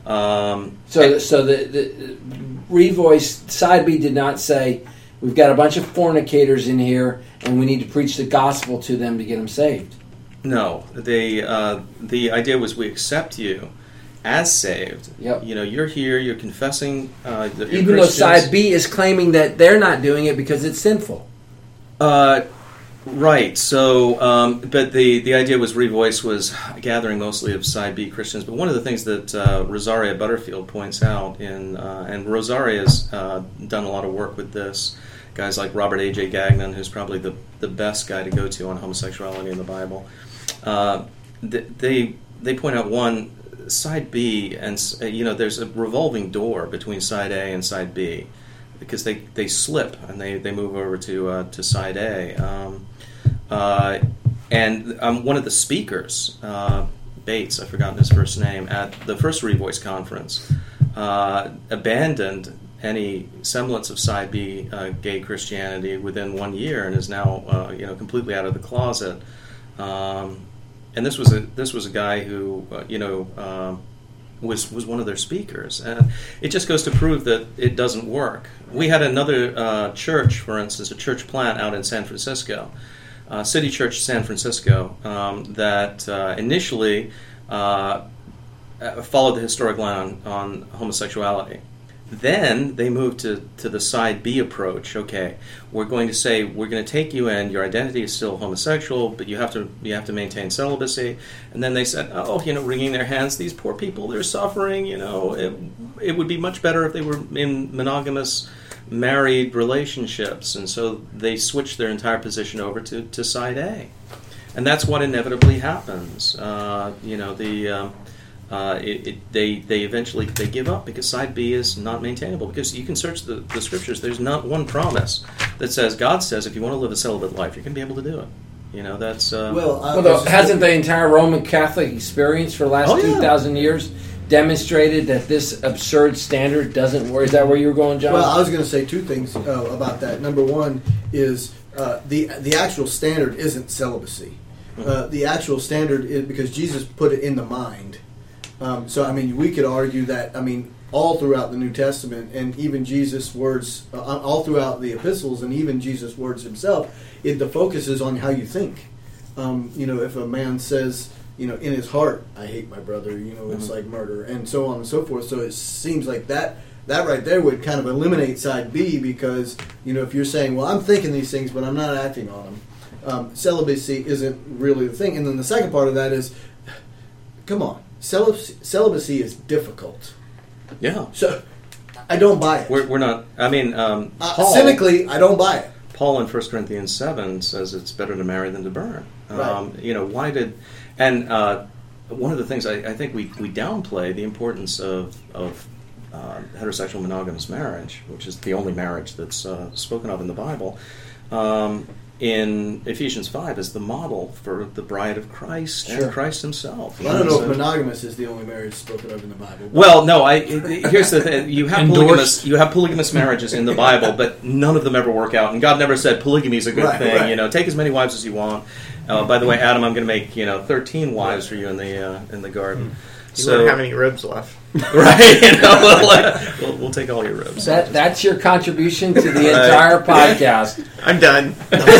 Um, So, so the, the Revoice side B did not say, "We've got a bunch of fornicators in here, and we need to preach the gospel to them to get them saved." No, the uh, the idea was we accept you as saved. Yep. You know, you're here. You're confessing. Uh, that you're Even though Christians. side B is claiming that they're not doing it because it's sinful. Uh, right. So, um, but the the idea was Revoice was gathering mostly of side B Christians. But one of the things that uh, Rosaria Butterfield points out in uh, and Rosaria has uh, done a lot of work with this. Guys like Robert A J Gagnon, who's probably the the best guy to go to on homosexuality in the Bible. Uh, they they point out one side B, and you know there's a revolving door between side A and side B because they, they slip and they, they move over to uh, to side A. Um, uh, and um, one of the speakers, uh, Bates, I've forgotten his first name, at the first Revoice conference, uh, abandoned any semblance of side B uh, gay Christianity within one year and is now uh, you know completely out of the closet. Um, and this was a this was a guy who uh, you know um, was was one of their speakers, and it just goes to prove that it doesn't work. We had another uh, church, for instance, a church plant out in San Francisco, uh, City Church San Francisco, um, that uh, initially uh, followed the historic line on, on homosexuality. Then they moved to, to the side B approach. Okay, we're going to say we're going to take you in. Your identity is still homosexual, but you have to you have to maintain celibacy. And then they said, oh, you know, wringing their hands. These poor people, they're suffering. You know, it, it would be much better if they were in monogamous, married relationships. And so they switched their entire position over to, to side A, and that's what inevitably happens. Uh, you know, the um, uh, it, it, they they eventually they give up because side B is not maintainable. Because you can search the, the scriptures, there's not one promise that says God says if you want to live a celibate life, you're going to be able to do it. You know, that's uh, well. Uh, well the, hasn't the entire Roman Catholic experience for the last oh, yeah. two thousand years demonstrated that this absurd standard doesn't work? Is that where you were going, John? Well, I was going to say two things uh, about that. Number one is uh, the the actual standard isn't celibacy. Uh, the actual standard is because Jesus put it in the mind. Um, so, I mean, we could argue that, I mean, all throughout the New Testament and even Jesus' words, uh, all throughout the epistles and even Jesus' words himself, it, the focus is on how you think. Um, you know, if a man says, you know, in his heart, I hate my brother, you know, it's mm-hmm. like murder, and so on and so forth. So it seems like that that right there would kind of eliminate side B because, you know, if you're saying, well, I'm thinking these things, but I'm not acting on them. Um, celibacy isn't really the thing. And then the second part of that is, come on, celibacy, celibacy is difficult. Yeah. So, I don't buy it. We're, we're not, I mean, um, uh, Paul, cynically, I don't buy it. Paul in First Corinthians seven says it's better to marry than to burn. Right. Um, you know, why did, and uh, one of the things I, I think we, we downplay the importance of, of uh, heterosexual monogamous marriage, which is the only marriage that's uh, spoken of in the Bible. Um, in Ephesians five is the model for the bride of Christ sure. and Christ himself. Well, I don't know so, if monogamous is the only marriage spoken of in the Bible. Well, no, I here's the thing. You have polygamous, you have polygamous marriages in the Bible, but none of them ever work out. And God never said polygamy is a good right, thing. Right. You know, take as many wives as you want. Uh, by the way, Adam, I'm going to make you know thirteen wives for you in the uh, in the garden. You so, won't have any ribs left. Right, you know, we'll, uh, we'll, we'll take all your ribs. That, that's your contribution to the entire podcast. I'm done.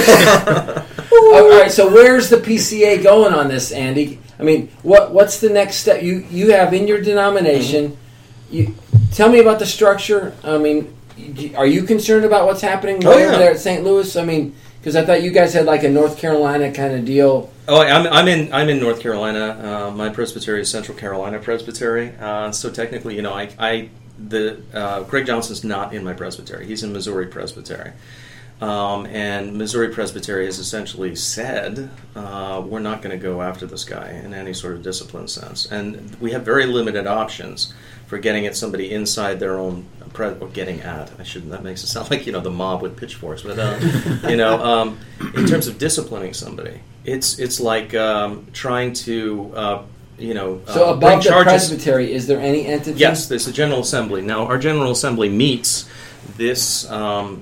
All right, so where's the P C A going on this, Andy? I mean, what what's the next step you you have in your denomination? Mm-hmm. You tell me about the structure. I mean, are you concerned about what's happening oh, over yeah. there at Saint Louis? I mean, because I thought you guys had like a North Carolina kind of deal. Oh, I'm, I'm in I'm in North Carolina. Uh, my presbytery is Central Carolina Presbytery. Uh, so technically, you know, I, I the uh, Greg Johnson's not in my presbytery. He's in Missouri Presbytery, um, and Missouri Presbytery has essentially said uh, we're not going to go after this guy in any sort of discipline sense, and we have very limited options for getting at somebody inside their own pre- or getting at. I shouldn't. That makes it sound like you know the mob with pitchforks, but uh, you know, um, in terms of disciplining somebody. It's it's like um, trying to uh, you know uh, so bring above the charges. presbytery, is there any entity? Yes, there's a General Assembly. Now our General Assembly meets this. Um,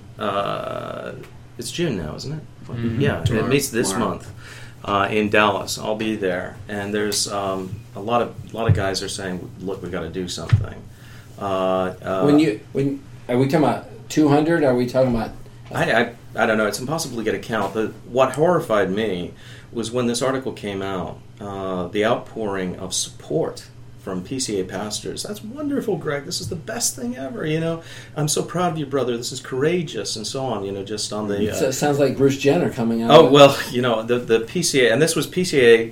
uh, it's June now, isn't it? Mm-hmm. Yeah, Tomorrow. it meets this Tomorrow. month uh, in Dallas. I'll be there, and there's um, a lot of a lot of guys are saying, "Look, we got to do something." Uh, uh, When you when are we talking about two hundred? Are we talking about? I, I I don't know. It's impossible to get a count. But what horrified me was when this article came out, uh, the outpouring of support from P C A pastors. That's wonderful, Greg. This is the best thing ever. You know, I'm so proud of you, brother. This is courageous, and so on. You know, just on the. Uh, so it sounds like Bruce Jenner coming out. oh well, you know the the P C A, and this was P C A.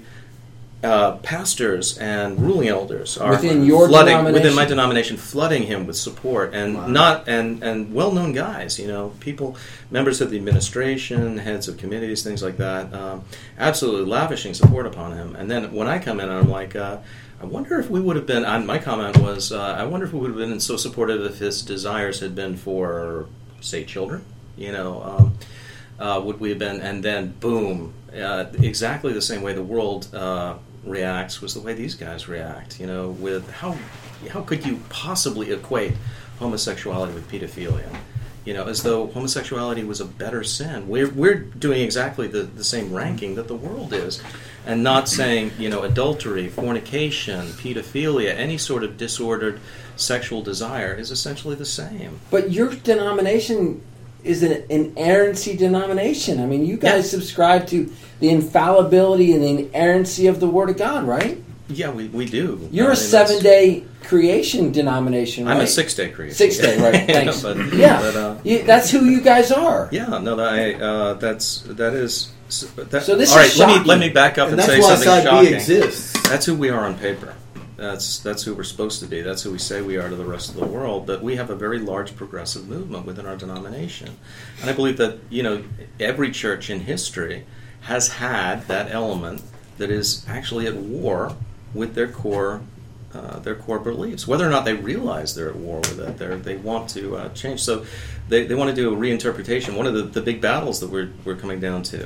Uh, pastors and ruling elders are within your flooding denomination? within my denomination, flooding him with support, and wow. not and and well-known guys, you know, people, members of the administration, heads of committees, things like that, um, absolutely lavishing support upon him. And then when I come in, I'm like, uh, I wonder if we would have been. Uh, my comment was, uh, I wonder if we would have been so supportive if his desires had been for, say, children, you know. Um, uh, would we have been? And then, boom, uh, exactly the same way the world. Uh, reacts was the way these guys react, you know, with how how could you possibly equate homosexuality with pedophilia, you know, as though homosexuality was a better sin. We're we're doing exactly the, the same ranking that the world is, and not saying, you know, adultery, fornication, pedophilia, any sort of disordered sexual desire is essentially the same. But your denomination is an inerrancy denomination. I mean, you guys yeah. subscribe to the infallibility and the inerrancy of the Word of God, right? Yeah, we, we do. You're I a mean, seven-day creation denomination, right? I'm a six-day creation. Six-day, right? Thanks. but, yeah, but, uh, you, that's who you guys are. Yeah, no, that, I, uh, that's that is. That, So this all right, is let me shocking. let me back up And and, that's say why something side shocking. B exists. That's who we are on paper. That's that's who we're supposed to be. That's who we say we are to the rest of the world. But we have a very large progressive movement within our denomination, and I believe that you know every church in history has had that element that is actually at war with their core uh, their core beliefs, whether or not they realize they're at war with it. They they want to uh, change, so they they want to do a reinterpretation. One of the, the big battles that we're we're coming down to,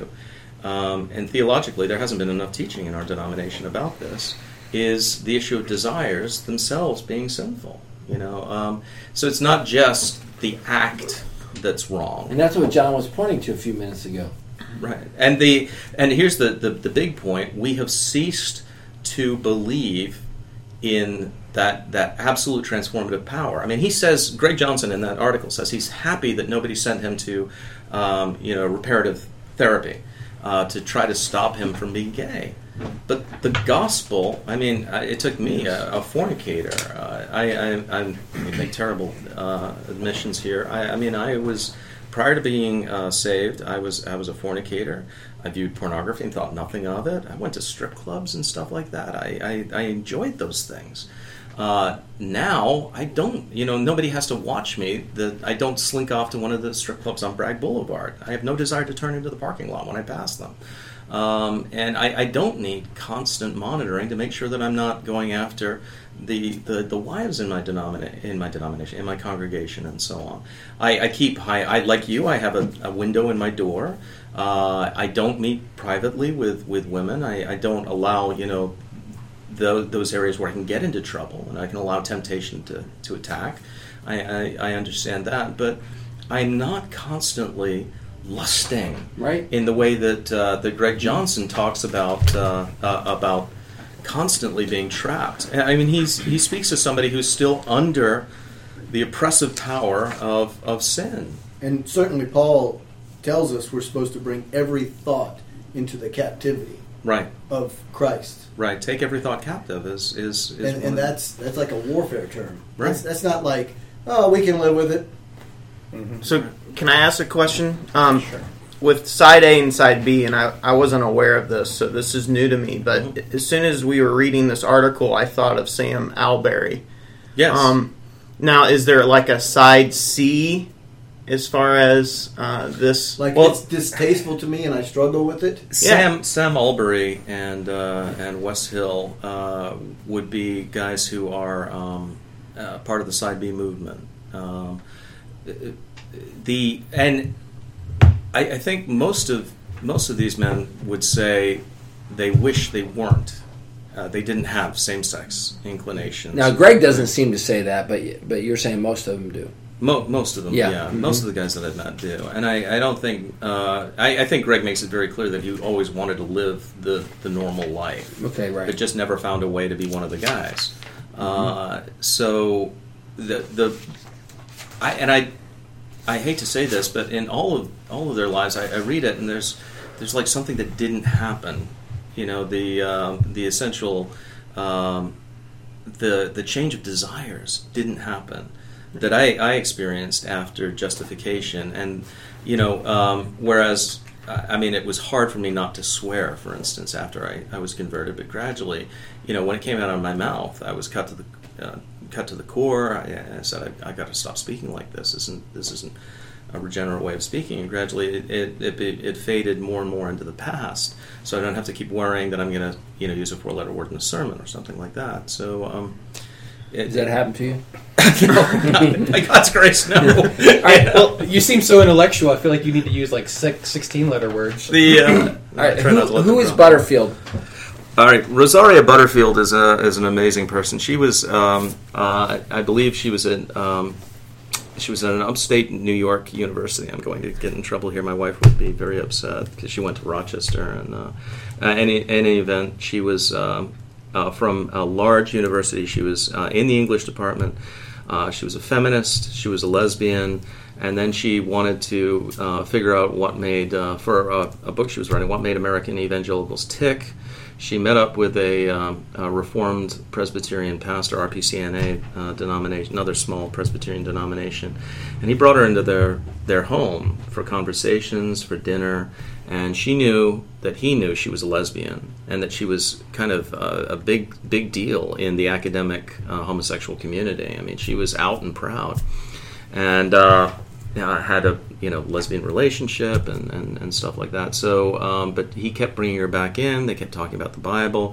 um, and theologically, there hasn't been enough teaching in our denomination about this, is the issue of desires themselves being sinful. You know, um, so it's not just the act that's wrong. And that's what John was pointing to a few minutes ago. Right. And the and here's the, the, the big point. We have ceased to believe in that that absolute transformative power. I mean, he says, Greg Johnson in that article says he's happy that nobody sent him to um, you know, reparative therapy uh, to try to stop him from being gay. But the gospel, I mean, it took me, a, a fornicator. Uh, I, I, I make terrible uh, admissions here. I, I mean, I was, prior to being uh, saved, I was I was a fornicator. I viewed pornography and thought nothing of it. I went to strip clubs and stuff like that. I, I, I enjoyed those things. Uh, now, I don't, you know, nobody has to watch me. The, I don't slink off to one of the strip clubs on Bragg Boulevard. I have no desire to turn into the parking lot when I pass them. Um, and I, I don't need constant monitoring to make sure that I'm not going after the, the, the wives in my denomina- in my denomination, in my congregation, and so on. I, I keep high. I like you. I have a, a window in my door. Uh, I don't meet privately with, with women. I, I don't allow you know the, those areas where I can get into trouble and I can allow temptation to, to attack. I, I, I understand that, but I'm not constantly lusting, right, in the way that uh, that Greg Johnson talks about uh, uh, about constantly being trapped. I mean, he's he speaks as somebody who's still under the oppressive power of of sin. And certainly, Paul tells us we're supposed to bring every thought into the captivity, right, of Christ. Right, take every thought captive is is, is and, and that's that's like a warfare term. Right, that's, that's not like, oh, we can live with it. Mm-hmm. So, can I ask a question? Um, sure. With side A and side B, and I, I wasn't aware of this, so this is new to me, but mm-hmm. as soon as we were reading this article, I thought of Sam Alberry. Yes. Um, now, is there like a side C as far as uh, this? Like, well, it's distasteful to me and I struggle with it? Sam yeah. Sam Alberry and, uh, and Wes Hill uh, would be guys who are um, uh, part of the side B movement. Um, The and I, I think most of most of these men would say they wish they weren't. Uh, they didn't have same-sex inclinations. Now, Greg doesn't seem to say that, but but you're saying most of them do. Mo- most of them, yeah. yeah. Mm-hmm. Most of the guys that I've met do, and I, I don't think uh, I, I think Greg makes it very clear that he always wanted to live the, the normal life. Okay, right. But just never found a way to be one of the guys. Mm-hmm. Uh, so the the I and I. I hate to say this, but in all of all of their lives, I, I read it, and there's there's like something that didn't happen. You know, the uh, the essential um, the the change of desires didn't happen that I, I experienced after justification, and you know, um, whereas I mean, it was hard for me not to swear, for instance, after I, I was converted, but gradually, you know, when it came out of my mouth, I was cut to the uh, cut to the core. I, I said, I, I got to stop speaking like this. This isn't this isn't a regenerate way of speaking. And gradually, it it, it it faded more and more into the past. So I don't have to keep worrying that I'm going to you know use a four letter word in a sermon or something like that. So um, it, does that happen to you? No, by God's grace, no. All right, well, you seem so intellectual. I feel like you need to use like six, sixteen letter words. The uh, all right, who, who is Butterfield? All right, Rosaria Butterfield is a is an amazing person. She was, um, uh, I believe, she was in um, she was at an upstate New York university. I'm going to get in trouble here. My wife would be very upset because she went to Rochester. And uh, uh, any any event, she was um, uh, from a large university. She was uh, in the English department. Uh, she was a feminist. She was a lesbian. And then she wanted to uh, figure out what made, uh, for a, a book she was writing, what made American evangelicals tick. She met up with a, um, a Reformed Presbyterian pastor, R P C N A uh, denomination, another small Presbyterian denomination, and he brought her into their, their home for conversations, for dinner, and she knew that he knew she was a lesbian, and that she was kind of uh, a big big deal in the academic uh, homosexual community. I mean, she was out and proud, and uh, Uh, had a you know lesbian relationship and, and, and stuff like that. So, um, but he kept bringing her back in. They kept talking about the Bible,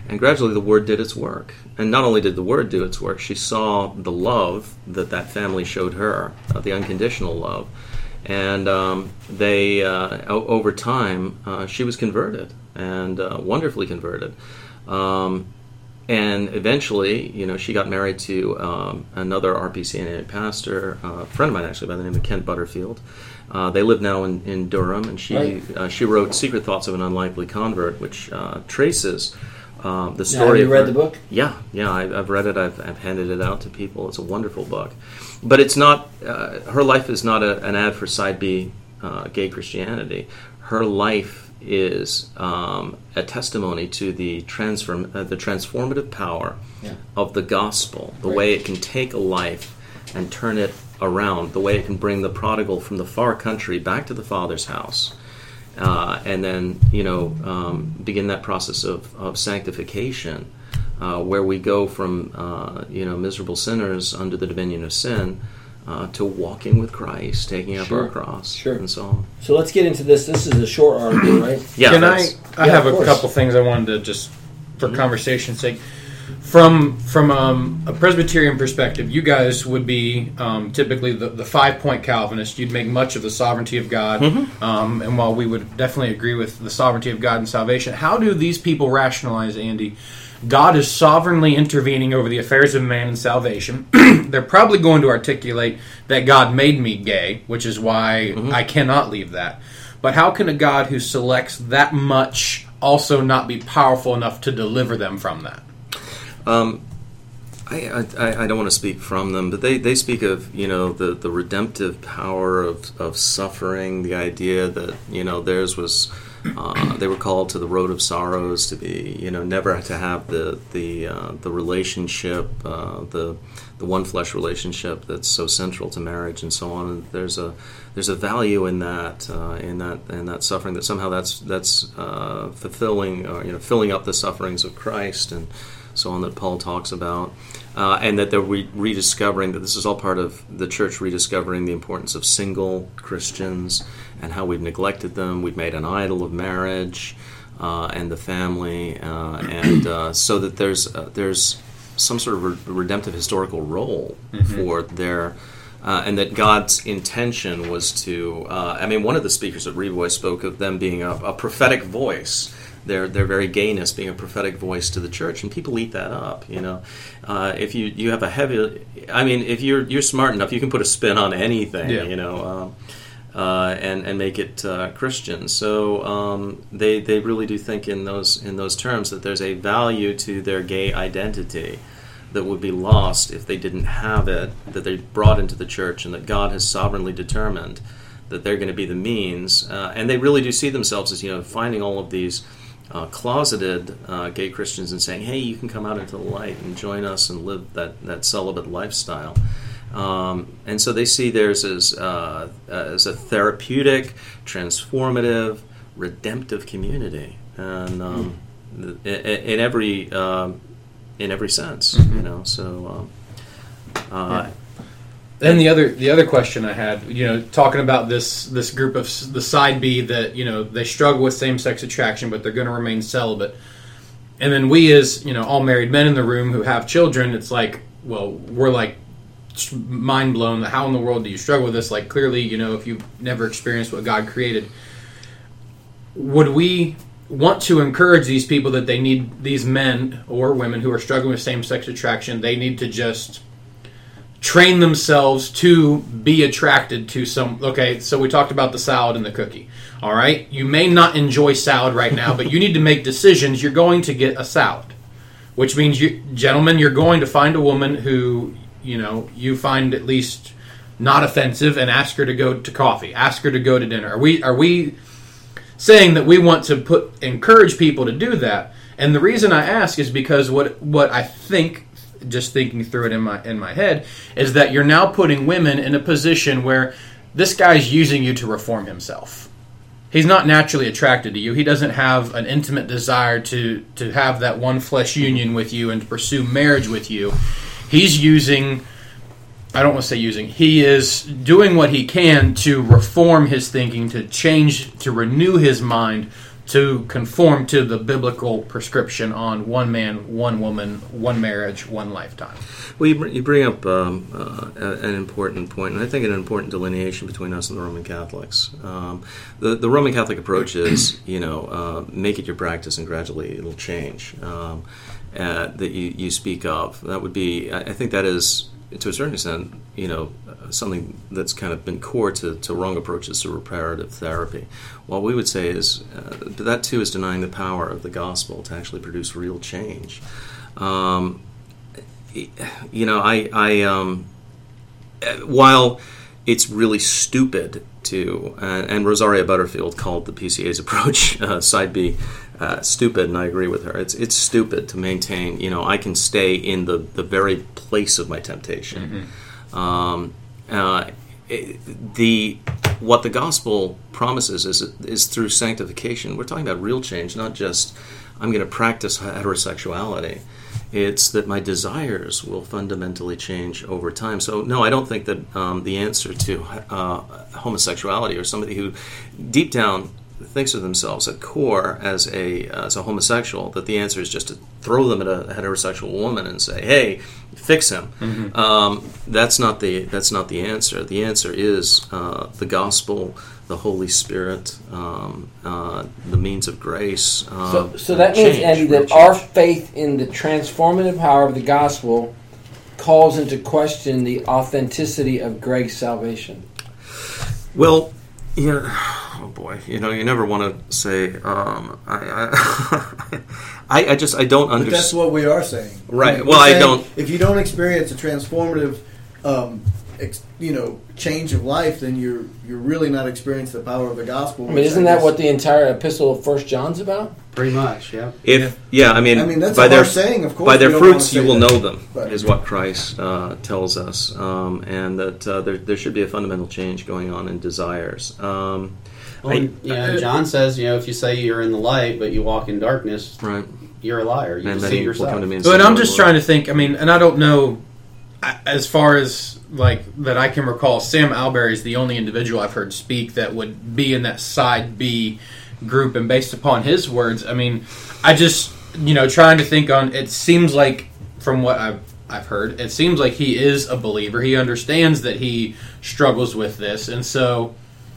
And gradually the Word did its work. And not only did the Word do its work, she saw the love that that family showed her, uh, the unconditional love. And um, they, uh, o- over time, uh, she was converted, and uh, wonderfully converted. Um, and eventually, you know, she got married to um, another R P C N A pastor, uh, a friend of mine actually, by the name of Kent Butterfield. Uh, they live now in, in Durham, and she Right. uh, she wrote Secret Thoughts of an Unlikely Convert, which uh, traces uh, the Now, story have you of read her. the book? Yeah, yeah, I, I've read it. I've, I've handed it out to people. It's a wonderful book, but it's not. Uh, her life is not a, an ad for Side B uh, gay Christianity. Her life is um, a testimony to the transform uh, the transformative power Yeah. of the gospel. The Right. way it can take a life and turn it around. The way it can bring the prodigal from the far country back to the Father's house. Uh, and then, you know, um, begin that process of, of sanctification, uh, where we go from, uh, you know, miserable sinners under the dominion of sin uh, to walking with Christ, taking up Sure. our cross, Sure. and so on. So let's get into this. This is a short article, right? Yeah, Can I? that's- I Yeah, have of a course. couple things I wanted to just, for Mhm. conversation's sake. From from um, a Presbyterian perspective, you guys would be um, typically the, the five point Calvinist. You'd make much of the sovereignty of God, Mhm. um, and while we would definitely agree with the sovereignty of God and salvation, how do these people rationalize, Andy? God is sovereignly intervening over the affairs of man and salvation. They're probably going to articulate that God made me gay, which is why Mhm. I cannot leave that. But how can a God who selects that much also not be powerful enough to deliver them from that? Um, I, I, I don't want to speak from them, but they, they speak of, you know, the, the redemptive power of, of suffering, the idea that, you know, theirs was, uh, they were called to the road of sorrows, to be, you know, never to have the the uh, the relationship, uh, the the one flesh relationship that's so central to marriage and so on. And there's a there's a value in that uh, in that in that suffering, that somehow that's that's uh, fulfilling, or, you know, filling up the sufferings of Christ and so on, that Paul talks about, uh, and that they're re- rediscovering that this is all part of the church rediscovering the importance of single Christians and how we've neglected them. We've made an idol of marriage uh, and the family, uh, and uh, so that there's uh, there's some sort of re- redemptive historical role Mhm. for their. Uh, and that God's intention was to, uh, I mean, one of the speakers at Revoice spoke of them being a, a prophetic voice, their their very gayness being a prophetic voice to the church, and people eat that up, you know. Uh, if you, you have a heavy, I mean, if you're you're smart enough, you can put a spin on anything, Yeah. you know, um, uh, and and make it uh, Christian. So um, they they really do think in those in those terms, that there's a value to their gay identity that would be lost if they didn't have it, that they brought into the church, and that God has sovereignly determined that they're going to be the means. Uh, and they really do see themselves as, you know, finding all of these uh, closeted uh, gay Christians and saying, hey, you can come out into the light and join us and live that, that celibate lifestyle. Um, and so they see theirs as, uh, as a therapeutic, transformative, redemptive community. And um, in, in every... Um, in every sense, Mhm. you know. So, um, uh, Then the other the other question I had, you know, talking about this this group of s- the side B that, you know, they struggle with same sex attraction, but they're going to remain celibate. And then we, as, you know, all married men in the room who have children, it's like, well, we're like mind blown that how in the world do you struggle with this? Like, clearly, you know, if you've never experienced what God created, would we want to encourage these people that they need, these men or women who are struggling with same-sex attraction, they need to just train themselves to be attracted to some... Okay, so we talked about the salad and the cookie. All right? You may not enjoy salad right now, but you need to make decisions. You're going to get a salad, which means, you, gentlemen, you're going to find a woman who, you know, you find at least not offensive, and ask her to go to coffee. Ask her to go to dinner. Are we... Are we saying that we want to put encourage people to do that? And the reason I ask is because what what I think, just thinking through it in my in my head, is that you're now putting women in a position where this guy's using you to reform himself. He's not naturally attracted to you. He doesn't have an intimate desire to to have that one flesh union with you and to pursue marriage with you. He's using... I don't want to say using, he is doing what he can to reform his thinking, to change, to renew his mind to conform to the biblical prescription on one man, one woman, one marriage, one lifetime. Well, you, br- you bring up um, uh, an important point, and I think an important delineation between us and the Roman Catholics. Um, the, the Roman Catholic approach is, you know, uh, make it your practice and gradually it'll change, um, uh, that you, you speak of. That would be, I, I think that is, to a certain extent, you know, uh, something that's kind of been core to, to wrong approaches to reparative therapy. What we would say is, uh, that too is denying the power of the gospel to actually produce real change. Um, you know, I, I um, while it's really stupid to, uh, and Rosaria Butterfield called the P C A's approach, uh, side B, uh, stupid, and I agree with her. It's it's stupid to maintain, you know, I can stay in the, the very place of my temptation. Mm-hmm. Um, uh, it, the what the gospel promises is is through sanctification. We're talking about real change, not just I'm going to practice heterosexuality. It's that my desires will fundamentally change over time. So, no, I don't think that um, the answer to uh, homosexuality, or somebody who deep down thinks of themselves at core as a as a homosexual, that the answer is just to throw them at a heterosexual woman and say, "Hey, fix him." Mm-hmm. Um, that's not the that's not the answer. The answer is uh, the gospel, the Holy Spirit, um, uh, the means of grace. Uh, so, so that change, means, Andy, that change. our faith in the transformative power of the gospel calls into question the authenticity of Greg's salvation. Well, yeah. Oh boy, you know, you never want to say. Um, I, I, I, I just I don't understand. But that's what we are saying, right? We're well, I saying don't. If you don't experience a transformative, um, ex, you know, change of life, then you're you're really not experiencing the power of the gospel. I mean, isn't that what the entire epistle of First John's about? Pretty much, yeah. If yeah, I mean, I mean that's by a their harsh saying, of course. by their we don't wanna fruits say you will that. know them, But- is what Christ uh, tells us, um, and that uh, there there should be a fundamental change going on in desires. Um, Well, I- you know, John says, you know, if you say you're in the light but you walk in darkness, right. you're a liar. You And then deceive he will yourself. come to me and But say, I'm "Lord, just Lord." trying to think. I mean, and I don't know, I- as far as like that I can recall, Sam Alberry is the only individual I've heard speak that would be in that side B group. And based upon his words, I mean, I just, you know, trying to think on. It seems like, from what I've I've heard, it seems like he is a believer. He understands that he struggles with this, and so.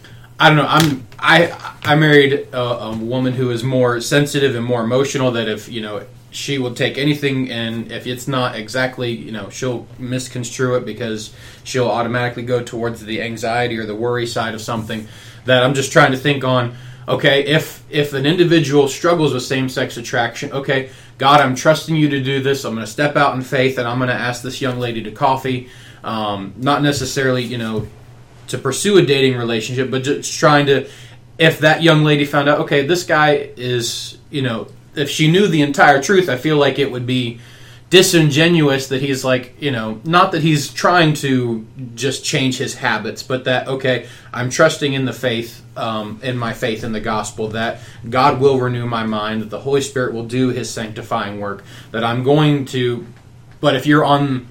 I don't know. I'm I I married a, a woman who is more sensitive and more emotional. That if you know she will take anything, and if it's not exactly, you know, she'll misconstrue it because she'll automatically go towards the anxiety or the worry side of something. That I'm just trying to think on. Okay, if if an individual struggles with same-sex attraction, okay, God, I'm trusting you to do this. I'm going to step out in faith, and I'm going to ask this young lady to coffee. Um, not necessarily, you know. to pursue a dating relationship, but just trying to, if that young lady found out, okay, this guy is, you know, if she knew the entire truth, I feel like it would be disingenuous that he's like, you know, not that he's trying to just change his habits, but that, okay, I'm trusting in the faith, um, in my faith in the gospel, that God will renew my mind, that the Holy Spirit will do his sanctifying work, that I'm going to, but if you're on,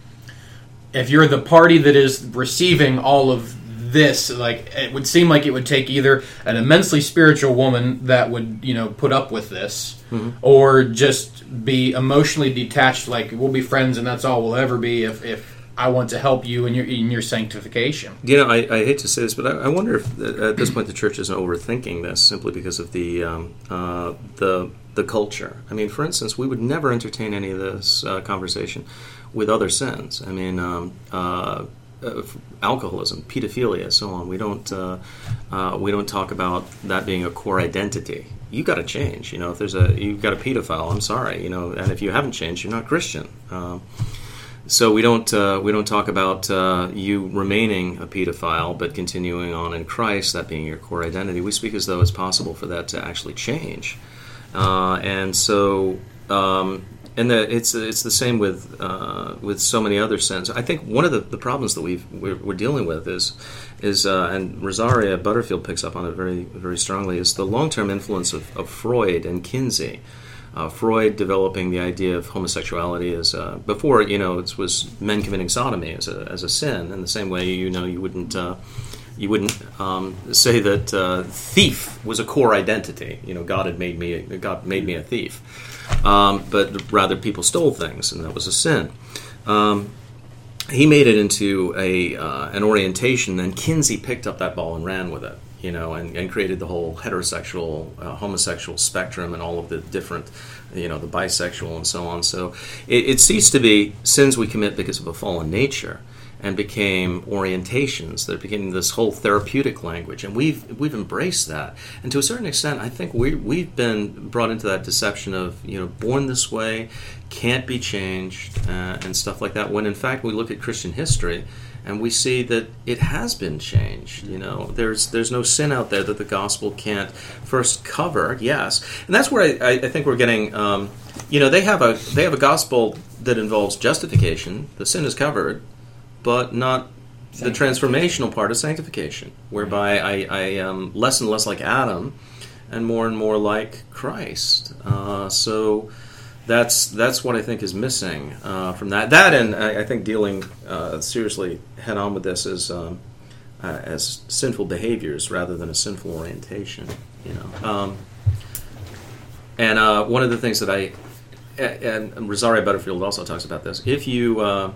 if you're the party that is receiving all of this, like, it would seem like it would take either an immensely spiritual woman that would, you know, put up with this, mm-hmm. or just be emotionally detached, like, we'll be friends and that's all we'll ever be if, if I want to help you in your in your sanctification. You know, I, I hate to say this, but I, I wonder if at this point the church isn't overthinking this simply because of the um, uh, the the culture. I mean, for instance, we would never entertain any of this uh, conversation with other sins. I mean, um, uh, Uh, alcoholism, pedophilia, so on. We don't uh, uh, we don't talk about that being a core identity. You got to change. You know, if there's a you've got a pedophile, I'm sorry. You know, and if you haven't changed, you're not Christian. Um, so we don't uh, we don't talk about uh, you remaining a pedophile but continuing on in Christ, that being your core identity. We speak as though it's possible for that to actually change, uh, and so. Um, And the, it's it's the same with uh, with so many other sins. I think one of the, the problems that we've, we're, we're dealing with is is uh, and Rosaria Butterfield picks up on it very very strongly, is the long term influence of, of Freud and Kinsey. Uh, Freud developing the idea of homosexuality as uh, before, you know, it was men committing sodomy as a as a sin. In the same way, you know, you wouldn't uh, you wouldn't um, say that uh, thief was a core identity. You know, God had made me a, God made me a thief, um, but rather people stole things, and that was a sin. Um, he made it into a uh, an orientation, and Kinsey picked up that ball and ran with it. You know, and, and created the whole heterosexual, uh, homosexual spectrum, and all of the different, you know, the bisexual and so on. So it, it ceased to be sins we commit because of a fallen nature, and became orientations that became this whole therapeutic language, and we've we've embraced that. And to a certain extent, I think we we've been brought into that deception of, you know, born this way, can't be changed, uh, and stuff like that. When in fact we look at Christian history, and we see that it has been changed. You know, there's there's no sin out there that the gospel can't first cover. Yes, and that's where I, I think we're getting. Um, you know, they have a they have a gospel that involves justification. The sin is covered, but not the transformational part of sanctification, whereby I, I am less and less like Adam, and more and more like Christ. Uh, so. That's that's what I think is missing uh, from that. That and I, I think dealing uh, seriously head on with this as um, uh, as sinful behaviors rather than a sinful orientation. You know, um, and uh, one of the things that I and Rosaria Butterfield also talks about this. If you uh,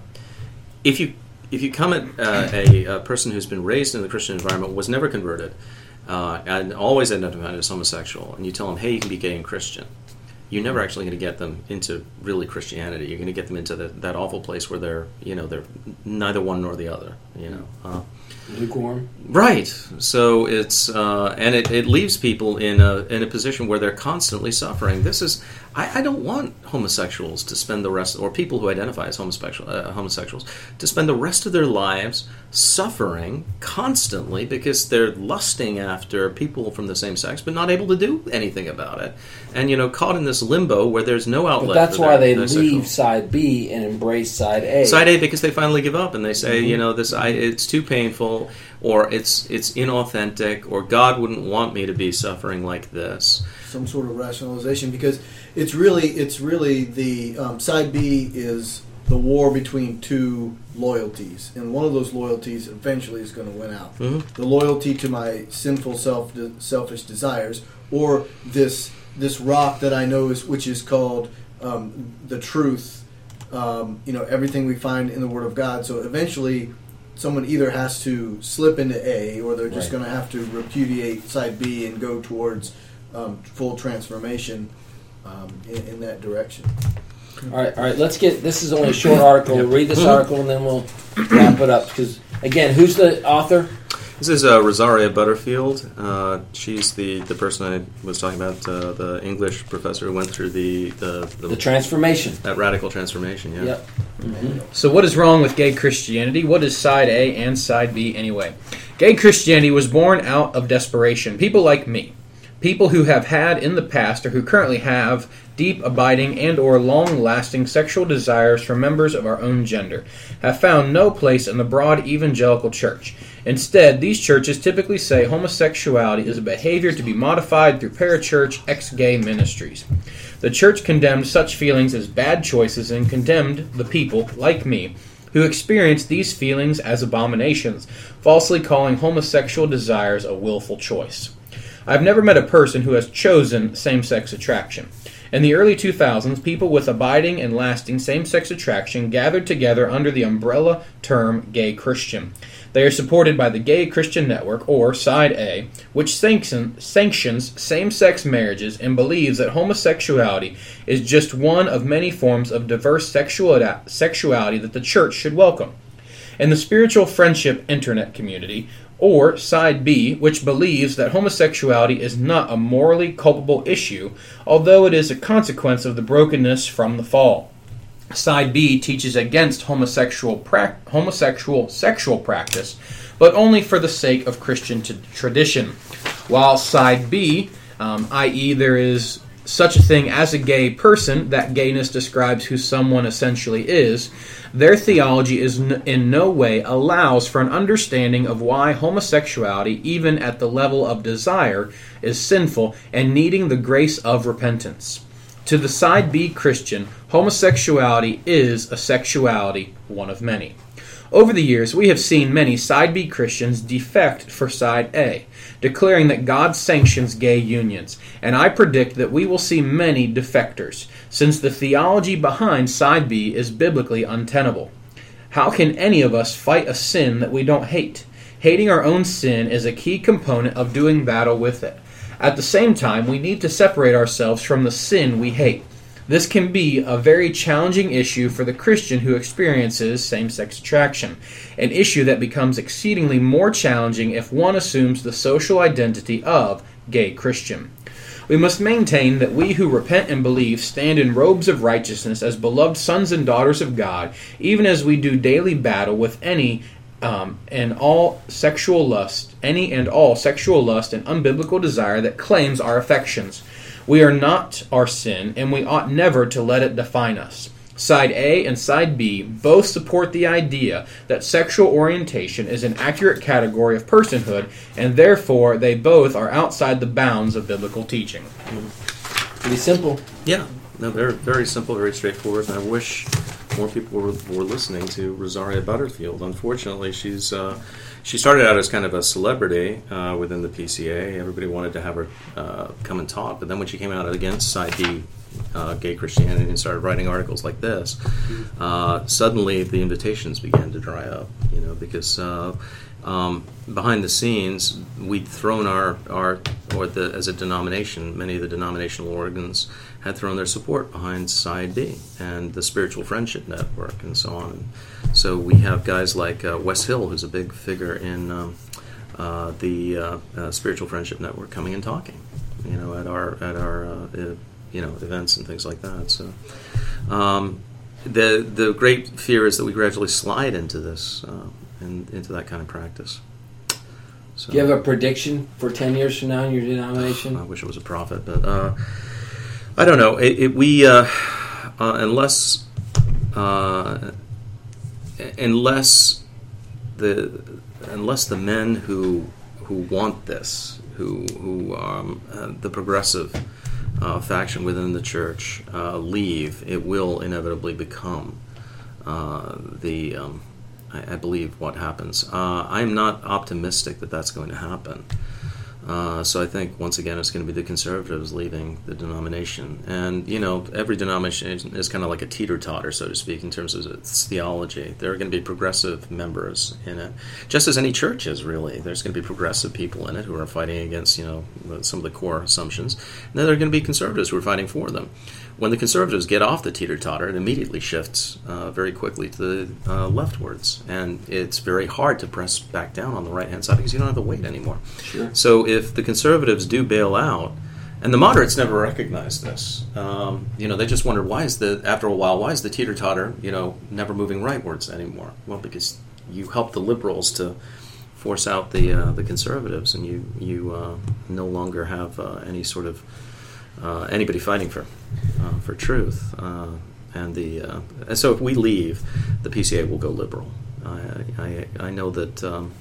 if you if you come at uh, a, a person who's been raised in the Christian environment, was never converted, uh, and always identified as homosexual, and you tell them, "Hey, you can be gay and Christian," you're never actually going to get them into really Christianity. You're going to get them into the, that awful place where they're, you know, they're neither one nor the other. You know, uh, lukewarm. Right. So it's uh, and it, it leaves people in a in a position where they're constantly suffering. This is I, I don't want homosexuals to spend the rest, or people who identify as homosexual uh, homosexuals to spend the rest of their lives suffering constantly because they're lusting after people from the same sex, but not able to do anything about it, and you know, caught in this limbo where there's no outlet. But that's for why their, they their leave sexual. side B and embrace side A. Side A because they finally give up and they say, Mm-hmm. you know, this I, it's too painful, or it's it's inauthentic, or God wouldn't want me to be suffering like this. Some sort of rationalization, because it's really it's really the um, side B is the war between two loyalties, and one of those loyalties eventually is going to win out. Mm-hmm. The loyalty to my sinful self selfish desires, or this this rock that I know is which is called um, the truth. Um, you know, everything we find in the Word of God. So eventually, someone either has to slip into A, or they're just Right. going to have to repudiate side B and go towards um, full transformation um, in, in that direction. All right, all right. Let's get. This is only a short article. We'll read this article and then we'll wrap it up. Because again, who's the author? This is uh, Rosaria Butterfield. Uh, she's the, the person I was talking about, uh, the English professor who went through the the, the, The transformation. that radical transformation. Yeah. Yep. Mm-hmm. So what is wrong with gay Christianity? What is side A and side B anyway? Gay Christianity was born out of desperation. People like me, people who have had in the past or who currently have deep, abiding, and or long-lasting sexual desires for members of our own gender, have found no place in the broad evangelical church. Instead, these churches typically say homosexuality is a behavior to be modified through parachurch ex-gay ministries. The church condemned such feelings as bad choices and condemned the people, like me, who experience these feelings as abominations, falsely calling homosexual desires a willful choice. I've never met a person who has chosen same-sex attraction. In the early two thousands, people with abiding and lasting same-sex attraction gathered together under the umbrella term gay Christian. They are supported by the Gay Christian Network, or Side A, which sanction, sanctions same-sex marriages and believes that homosexuality is just one of many forms of diverse sexual, sexuality that the church should welcome. And the Spiritual Friendship Internet community, or Side B, which believes that homosexuality is not a morally culpable issue, although it is a consequence of the brokenness from the fall. Side B teaches against homosexual pra- homosexual sexual practice, but only for the sake of Christian t- tradition. While Side B, um, that is there is such a thing as a gay person, that gayness describes who someone essentially is, their theology is n- in no way allows for an understanding of why homosexuality, even at the level of desire, is sinful and needing the grace of repentance. To the Side B Christian, homosexuality is a sexuality, one of many. Over the years, we have seen many Side B Christians defect for Side A, declaring that God sanctions gay unions, and I predict that we will see many defectors, since the theology behind Side B is biblically untenable. How can any of us fight a sin that we don't hate? Hating our own sin is a key component of doing battle with it. At the same time, we need to separate ourselves from the sin we hate. This can be a very challenging issue for the Christian who experiences same-sex attraction, an issue that becomes exceedingly more challenging if one assumes the social identity of gay Christian. We must maintain that we who repent and believe stand in robes of righteousness as beloved sons and daughters of God, even as we do daily battle with any um, and all sexual lust, any and all sexual lust and unbiblical desire that claims our affections. We are not our sin, and we ought never to let it define us. Side A and Side B both support the idea that sexual orientation is an accurate category of personhood, and therefore they both are outside the bounds of biblical teaching. Pretty simple. Yeah, no, they're very simple, very straightforward, and I wish more people were, were listening to Rosaria Butterfield. Unfortunately, she's uh, she started out as kind of a celebrity uh, within the P C A. Everybody wanted to have her uh, come and talk, but then when she came out against Side B, uh, gay Christianity, and started writing articles like this, uh, suddenly the invitations began to dry up. You know, because uh, um, behind the scenes, we'd thrown our our or the as a denomination, many of the denominational organs had thrown their support behind Side B and the Spiritual Friendship Network and so on. And so we have guys like uh, Wes Hill, who's a big figure in um, uh, the uh, uh, Spiritual Friendship Network, coming and talking, you know, at our at our uh, uh, you know events and things like that. So um, the the great fear is that we gradually slide into this uh, and into that kind of practice. So, do you have a prediction for ten years from now in your denomination? I wish it was a prophet, but. Uh, I don't know. It, it, we uh, uh, unless uh, unless the unless the men who who want this, who who um, uh, the progressive uh, faction within the church uh, leave, it will inevitably become uh, the um, I, I believe what happens. Uh, I'm not optimistic that that's going to happen. Uh, so I think, once again, it's going to be the conservatives leaving the denomination. And, you know, every denomination is kind of like a teeter-totter, so to speak, in terms of its theology. There are going to be progressive members in it, just as any church is, really. There's going to be progressive people in it who are fighting against, you know, some of the core assumptions. And then there are going to be conservatives who are fighting for them. When the conservatives get off the teeter-totter, it immediately shifts uh, very quickly to the uh, leftwards. And it's very hard to press back down on the right-hand side because you don't have the weight anymore. Sure. So if the conservatives do bail out, and the moderates never recognized this, um, you know, they just wondered, why is the, after a while, why is the teeter-totter, you know, never moving rightwards anymore? Well, because you help the liberals to force out the uh, the conservatives, and you, you uh, no longer have uh, any sort of Uh, anybody fighting for uh, for truth, uh, and the uh, and so if we leave, the P C A will go liberal. I I, I know that um,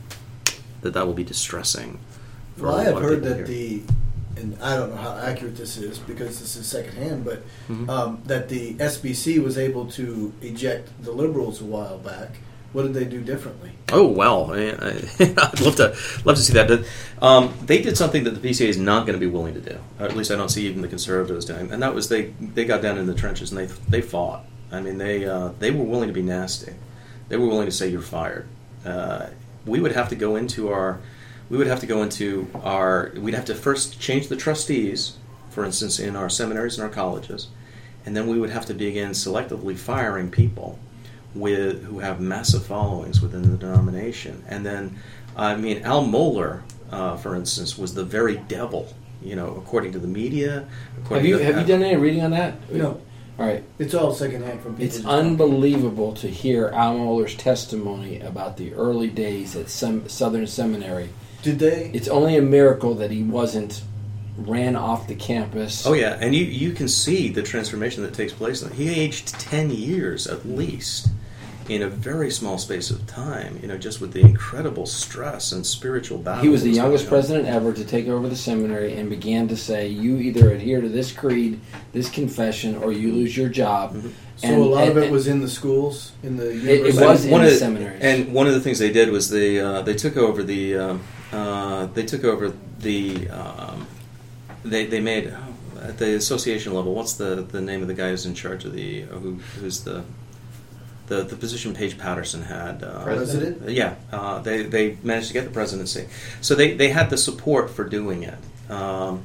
that that will be distressing. For Well, I a have lot of heard people that here. the, and I don't know how accurate this is because this is secondhand, but Mhm. um, that the S B C was able to eject the liberals a while back. What did they do differently? Oh well, I, I, I'd love to love to see that. But um, they did something that the P C A is not going to be willing to do. Or at least I don't see even the conservatives doing. And that was they, they got down in the trenches and they they fought. I mean they uh, they were willing to be nasty. They were willing to say you're fired. Uh, we would have to go into our we would have to go into our we'd have to first change the trustees, for instance, in our seminaries and our colleges, and then we would have to begin selectively firing people with who have massive followings within the denomination. And then, I mean, Al Mohler, uh, for instance, was the very devil, you know, according to the media. Have you to, have you done any reading on that? No. All right. It's all secondhand from people. It's unbelievable to hear Al Mohler's testimony about the early days at some Southern Seminary. Did they? It's only a miracle that he wasn't ran off the campus. Oh yeah, and you you can see the transformation that takes place. He aged ten years at least in a very small space of time, you know, just with the incredible stress and spiritual battle. He was the that youngest going on. president ever to take over the seminary and began to say, you either adhere to this creed, this confession or you lose your job. Mm-hmm. So And- a lot of and- it was in the schools, in the It, it universities. was in One the of the- seminaries. And one of the things they did was they uh, they took over the um, uh, they took over the um, they they made oh, at the association level. What's the, the name of the guy who's in charge of the uh, who who's the the the position Paige Patterson had? Uh, President? Yeah, uh, they they managed to get the presidency. So they they had the support for doing it. Um,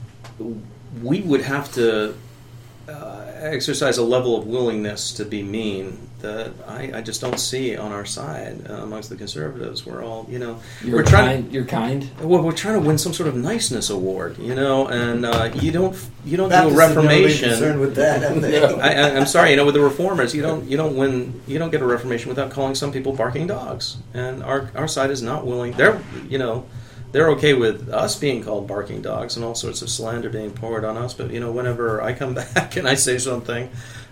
we would have to uh, exercise a level of willingness to be mean that I, I just don't see on our side uh, amongst the conservatives. We're all, you know, you're we're trying. kind. You're kind. To, well, we're trying to win some sort of niceness award, you know, and uh, you don't you don't Baptists do a have never been reformation. concerned with that, have they? I, I, I'm sorry, you know, with the reformers, you don't you don't win you don't get a reformation without calling some people barking dogs, and our our side is not willing. They're you know. They're okay with us being called barking dogs and all sorts of slander being poured on us. But, you know, whenever I come back and I say something,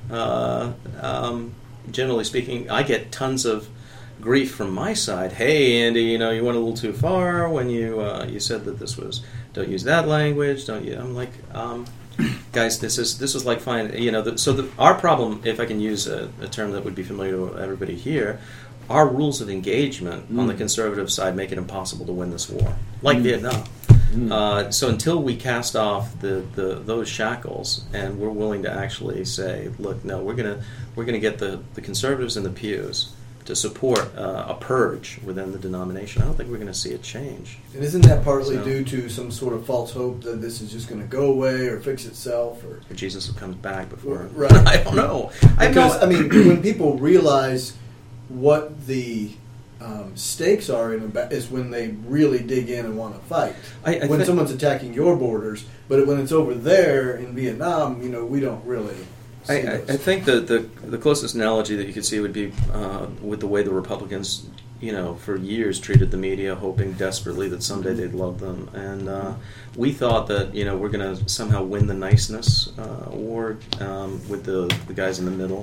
uh, um, generally speaking, I get tons of grief from my side. Hey, Andy, you know, you went a little too far when you uh, you said that this was, don't use that language. Don't you? I'm like, um, guys, this is this is like fine. You know, the, so the, our problem, if I can use a, a term that would be familiar to everybody here, our rules of engagement mm. on the conservative side make it impossible to win this war, like mm. Vietnam. Mm. Uh, so until we cast off the, the those shackles and we're willing to actually say, look, no, we're gonna we're gonna get the, the conservatives in the pews to support uh, a purge within the denomination, I don't think we're going to see a change. And isn't that partly So- due to some sort of false hope that this is just going to go away or fix itself? Or Or Jesus comes back before. Right. I don't know. I have Because, no- I mean, when people realize what the um, stakes are in a ba- is when they really dig in and want to fight. I, I when thi- someone's attacking your borders, but when it's over there in Vietnam, you know, we don't really see I, I, those. I think the, the the closest analogy that you could see would be uh, with the way the Republicans, you know, for years treated the media, hoping desperately that someday they'd love them. And uh, we thought that, you know, we're going to somehow win the niceness uh, award um, with the, the guys in the middle.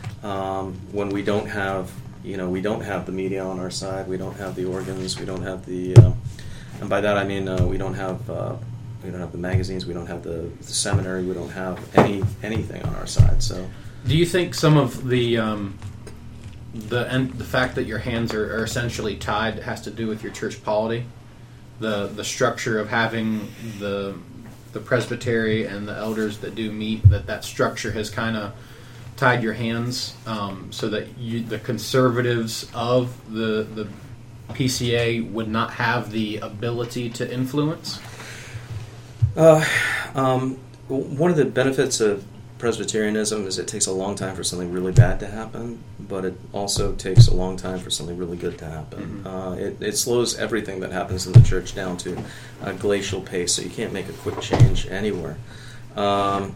Um, when we don't have, you know, we don't have the media on our side, we don't have the organs, we don't have the, uh, and by that I mean uh, we don't have. Uh, We don't have the magazines. We don't have the, the seminary. We don't have any anything on our side. So, Do you think some of the um, the and the fact that your hands are, are essentially tied has to do with your church polity, the the structure of having the the presbytery and the elders that do meet, that that structure has kind of tied your hands, um, so that you, the conservatives of the the P C A would not have the ability to influence? uh, um, one of the benefits of Presbyterianism is it takes a long time for something really bad to happen, but it also takes a long time for something really good to happen. Mm-hmm. Uh, it, it slows everything that happens in the church down to a glacial pace, so you can't make a quick change anywhere. Um,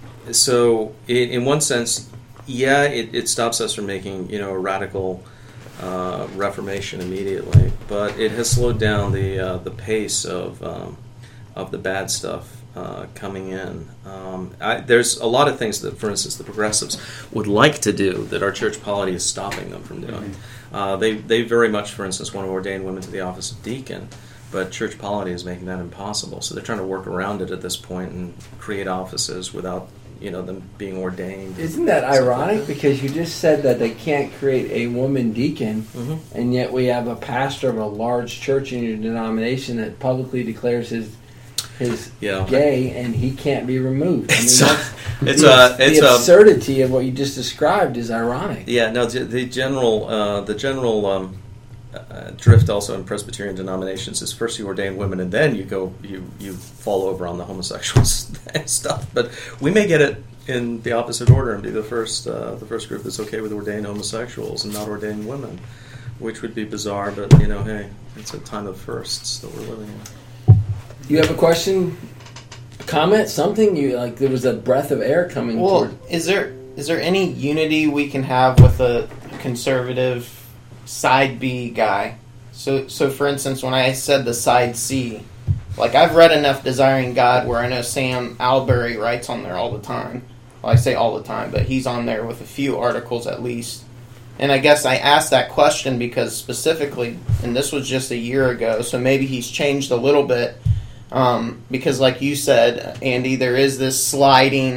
so, in, in one sense, yeah, it, it stops us from making, you know, a radical uh, reformation immediately, but it has slowed down the uh, the pace of um, of the bad stuff uh, coming in. Um, I, there's a lot of things that, for instance, the progressives would like to do that our church polity is stopping them from doing. Mm-hmm. Uh, they they very much, for instance, want to ordain women to the office of deacon, but church polity is making that impossible. So they're trying to work around it at this point and create offices without, you know, them being ordained. Isn't that ironic? Because you just said that they can't create a woman deacon, Mhm. and yet we have a pastor of a large church in your denomination that publicly declares his his Yeah. gay, and he can't be removed. I mean, It's, that's, it's the, a it's the a absurdity of what you just described is ironic. yeah no the, the general uh, the general um, uh, drift also in Presbyterian denominations is first you ordain women and then you go you you fall over on the homosexual stuff. But we may get it in the opposite order and be the first uh, the first group that's okay with ordaining homosexuals and not ordaining women, which would be bizarre. But you know, hey, it's a time of firsts that we're living in. You have a question, comment, something? You like there was a breath of air coming Well, toward. is there is there any unity we can have with a conservative side B guy? So, so for instance, when I said the side C, like I've read enough Desiring God where I know Sam Albury writes on there all the time. Well, I say all the time, but he's on there with a few articles at least. And I guess I asked that question because specifically, and this was just a year ago, so maybe he's changed a little bit. Um, because like you said, Andy, there is this sliding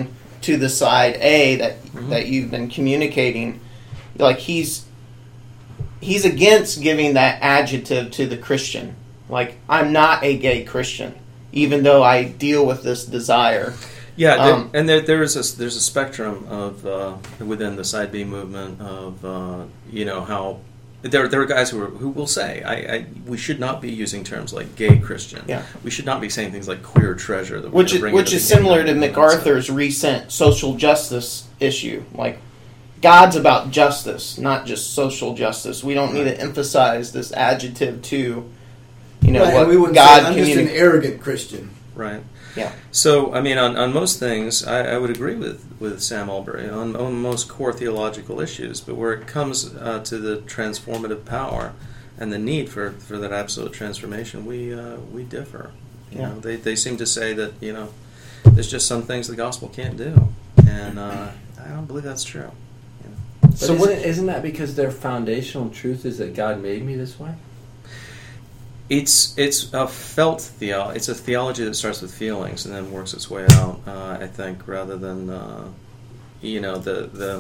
to the side A that Mm-hmm. that you've been communicating, like he's he's against giving that adjective to the Christian. Like, I'm not a gay Christian, even though I deal with this desire. Yeah, there, Um, and there, there is a, there's a spectrum of uh, within the side B movement of uh, you know how there there are guys who are, who will say I, I we should not be using terms like gay Christian. Yeah. We should not be saying things like queer treasure. That we're Which gonna is, bring which into is the similar to kingdom. MacArthur's recent social justice issue. Like, God's about justice, not just social justice. We don't need to emphasize this adjective to, you know, Right, what and we wouldn't God say, I'm just an communicates. arrogant Christian. Right. Yeah. So, I mean, on, on most things, I, I would agree with, with Sam Albury on, on most core theological issues, but where it comes uh, to the transformative power and the need for, for that absolute transformation, we uh, we differ. You Yeah. know, they they seem to say that, you know, there's just some things the gospel can't do, and uh, I don't believe that's true. But So isn't, what- isn't that because their foundational truth is that God made me this way? It's it's a felt theo. It's a theology that starts with feelings and then works its way out. Uh, I think rather than uh, you know the the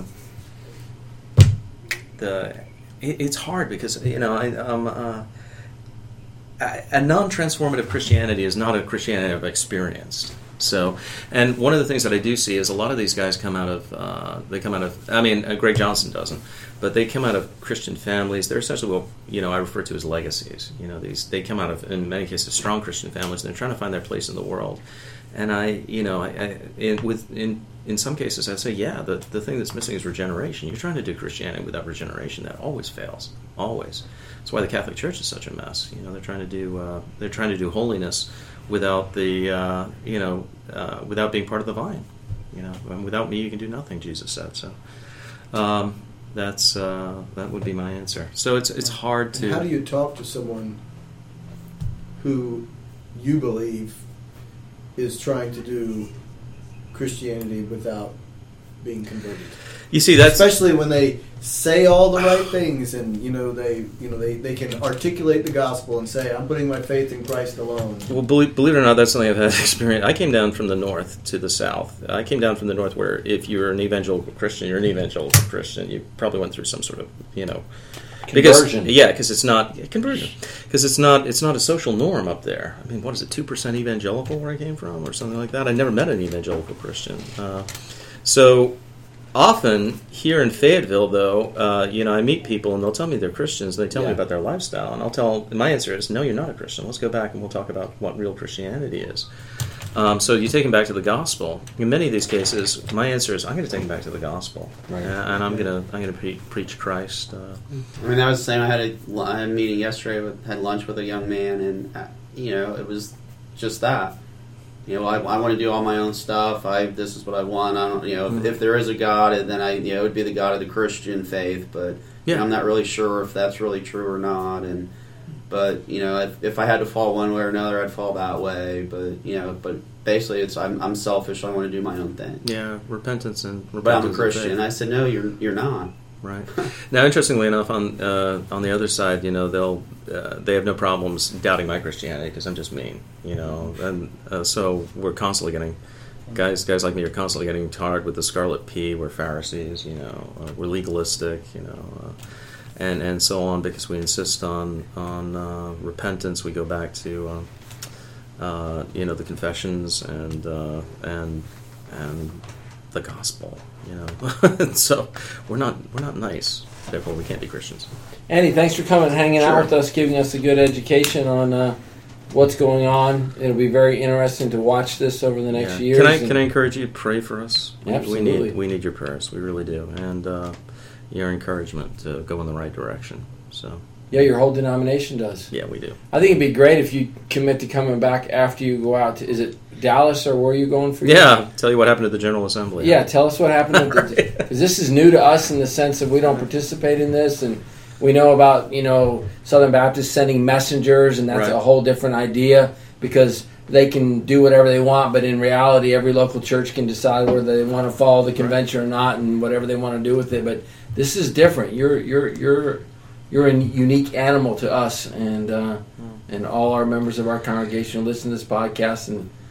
the. It, it's hard because you know I, um, uh, a, a non-transformative Christianity is not a Christianity I've experienced. So, and one of the things that I do see is a lot of these guys come out of uh, they come out of. I mean, uh, Greg Johnson doesn't. But they come out of Christian families. They're essentially what you know I refer to as legacies. You know, these they come out of, in many cases, strong Christian families, and they're trying to find their place in the world. And I, you know, I, I in, with in in some cases, I say, yeah, the the thing that's missing is regeneration. You're trying to do Christianity without regeneration. That always fails. Always. That's why the Catholic Church is such a mess. You know, they're trying to do uh, they're trying to do holiness without the uh, you know uh, without being part of the vine. You know, and without me, you can do nothing. Jesus said so. Um, That's uh, that would be my answer. So it's it's hard to. And how do you talk to someone who you believe is trying to do Christianity without being converted? You see, that's Especially when they say all the right things, and you know they you know they, they can articulate the gospel and say, "I'm putting my faith in Christ alone." well, believe, believe it or not, that's something I've had experience. I came down from the north to the south. I came down from the north, where if you're an evangelical Christian, you're an evangelical Christian. You probably went through some sort of you know. Conversion. Because, yeah, because it's not yeah, conversion. Because it's not it's not a social norm up there. I mean, what is it, two percent evangelical where I came from, or something like that? I never met an evangelical Christian. Uh, so often here in Fayetteville, though, uh, you know, I meet people and they'll tell me they're Christians. And they tell Yeah. me about their lifestyle, and I'll tell. My answer is, no, you're not a Christian. Let's go back and we'll talk about what real Christianity is. Um, so you take them back to the gospel. In many of these cases, my answer is, I'm going to take them back to the gospel, Right. uh, and I'm going to I'm going to pre- preach Christ. Uh, I mean, that was the same. I had a, I had a meeting yesterday. With, had lunch with a young man, and uh, you know, it was just that. You know, I, I want to do all my own stuff. I this is what I want. I don't. You know, if, if there is a God, then I you know it would be the God of the Christian faith. But you know, Yeah. I'm not really sure if that's really true or not. And but you know, if, if I had to fall one way or another, I'd fall that way. But you know, but basically, it's I'm, I'm selfish. I want to do my own thing. yeah, repentance and repentance But I'm a and Christian. faith. And I said, no, you're you're not. Right. Now, interestingly enough, on uh, on the other side, you know, they'll uh, they have no problems doubting my Christianity because I'm just mean, you know, and uh, so we're constantly getting guys guys like me are constantly getting tarred with the scarlet P. We're Pharisees, you know, uh, we're legalistic, you know, uh, and and so on because we insist on on uh, repentance. We go back to uh, uh, you know the confessions and uh, and and the gospel. You know, so we're not we're not nice. Therefore, we can't be Christians. Andy, thanks for coming and hanging Sure. out with us, giving us a good education on uh, what's going on. It'll be very interesting to watch this over the next Yeah. years. Can I and- can I encourage you to pray for us? We, Absolutely. We need we need your prayers. We really do, and uh, your encouragement to go in the right direction. So Yeah, your whole denomination does. yeah, we do. I think it'd be great if you commit to coming back after you go out to, is it Dallas or where are you going for your- Yeah, tell you what happened at the General Assembly. Yeah, tell us what happened. Right. Because this is new to us in the sense that we don't participate in this, and we know about, you know, Southern Baptists sending messengers, and that's Right. a whole different idea because they can do whatever they want, but in reality, every local church can decide whether they want to follow the convention or not, and whatever they want to do with it. But this is different. You're you're you're you're a unique animal to us, and uh, and all our members of our congregation listen to this podcast, and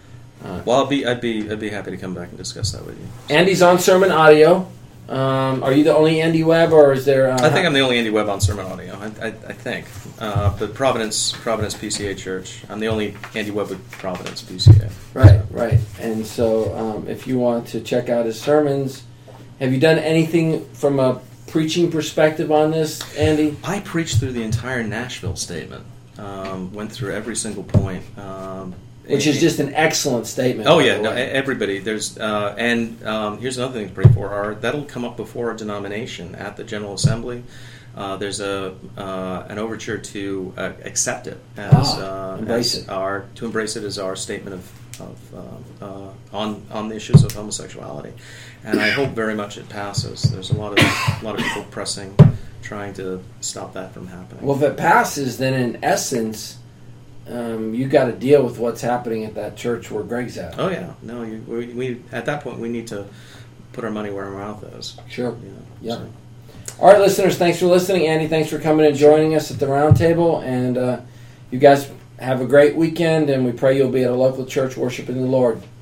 Uh, Well, I'll be, I'd be, I'd be happy to come back and discuss that with you. Andy's on Sermon Audio. Um, are you the only Andy Webb, or is there? Uh, I think I'm the only Andy Webb on Sermon Audio. I, I, I think, uh, but Providence, Providence P C A Church. I'm the only Andy Webb with Providence P C A. Right, right. And so, um, if you want to check out his sermons, have you done anything from a preaching perspective on this, Andy? I preached through the entire Nashville statement. Um, went through every single point. Um, Which is just an excellent statement. Oh by yeah, the no, way. everybody. There's uh, and um, here's another thing to pray for. Our, that'll come up before our denomination at the General Assembly. Uh, there's a uh, an overture to uh, accept it as, Ah, uh, embrace as it. our to embrace it as our statement of, of uh, uh, on on the issues of homosexuality, and I hope very much it passes. There's a lot of a lot of people pressing, trying to stop that from happening. Well, if it passes, then in essence, um, you got to deal with what's happening at that church where Greg's at. Oh yeah, no, you, we, we at that point we need to put our money where our mouth is. Sure. You know, Yep. so. All right, listeners, thanks for listening. Andy, thanks for coming and joining us at the round table. And uh, you guys have a great weekend, and we pray you'll be at a local church worshiping the Lord.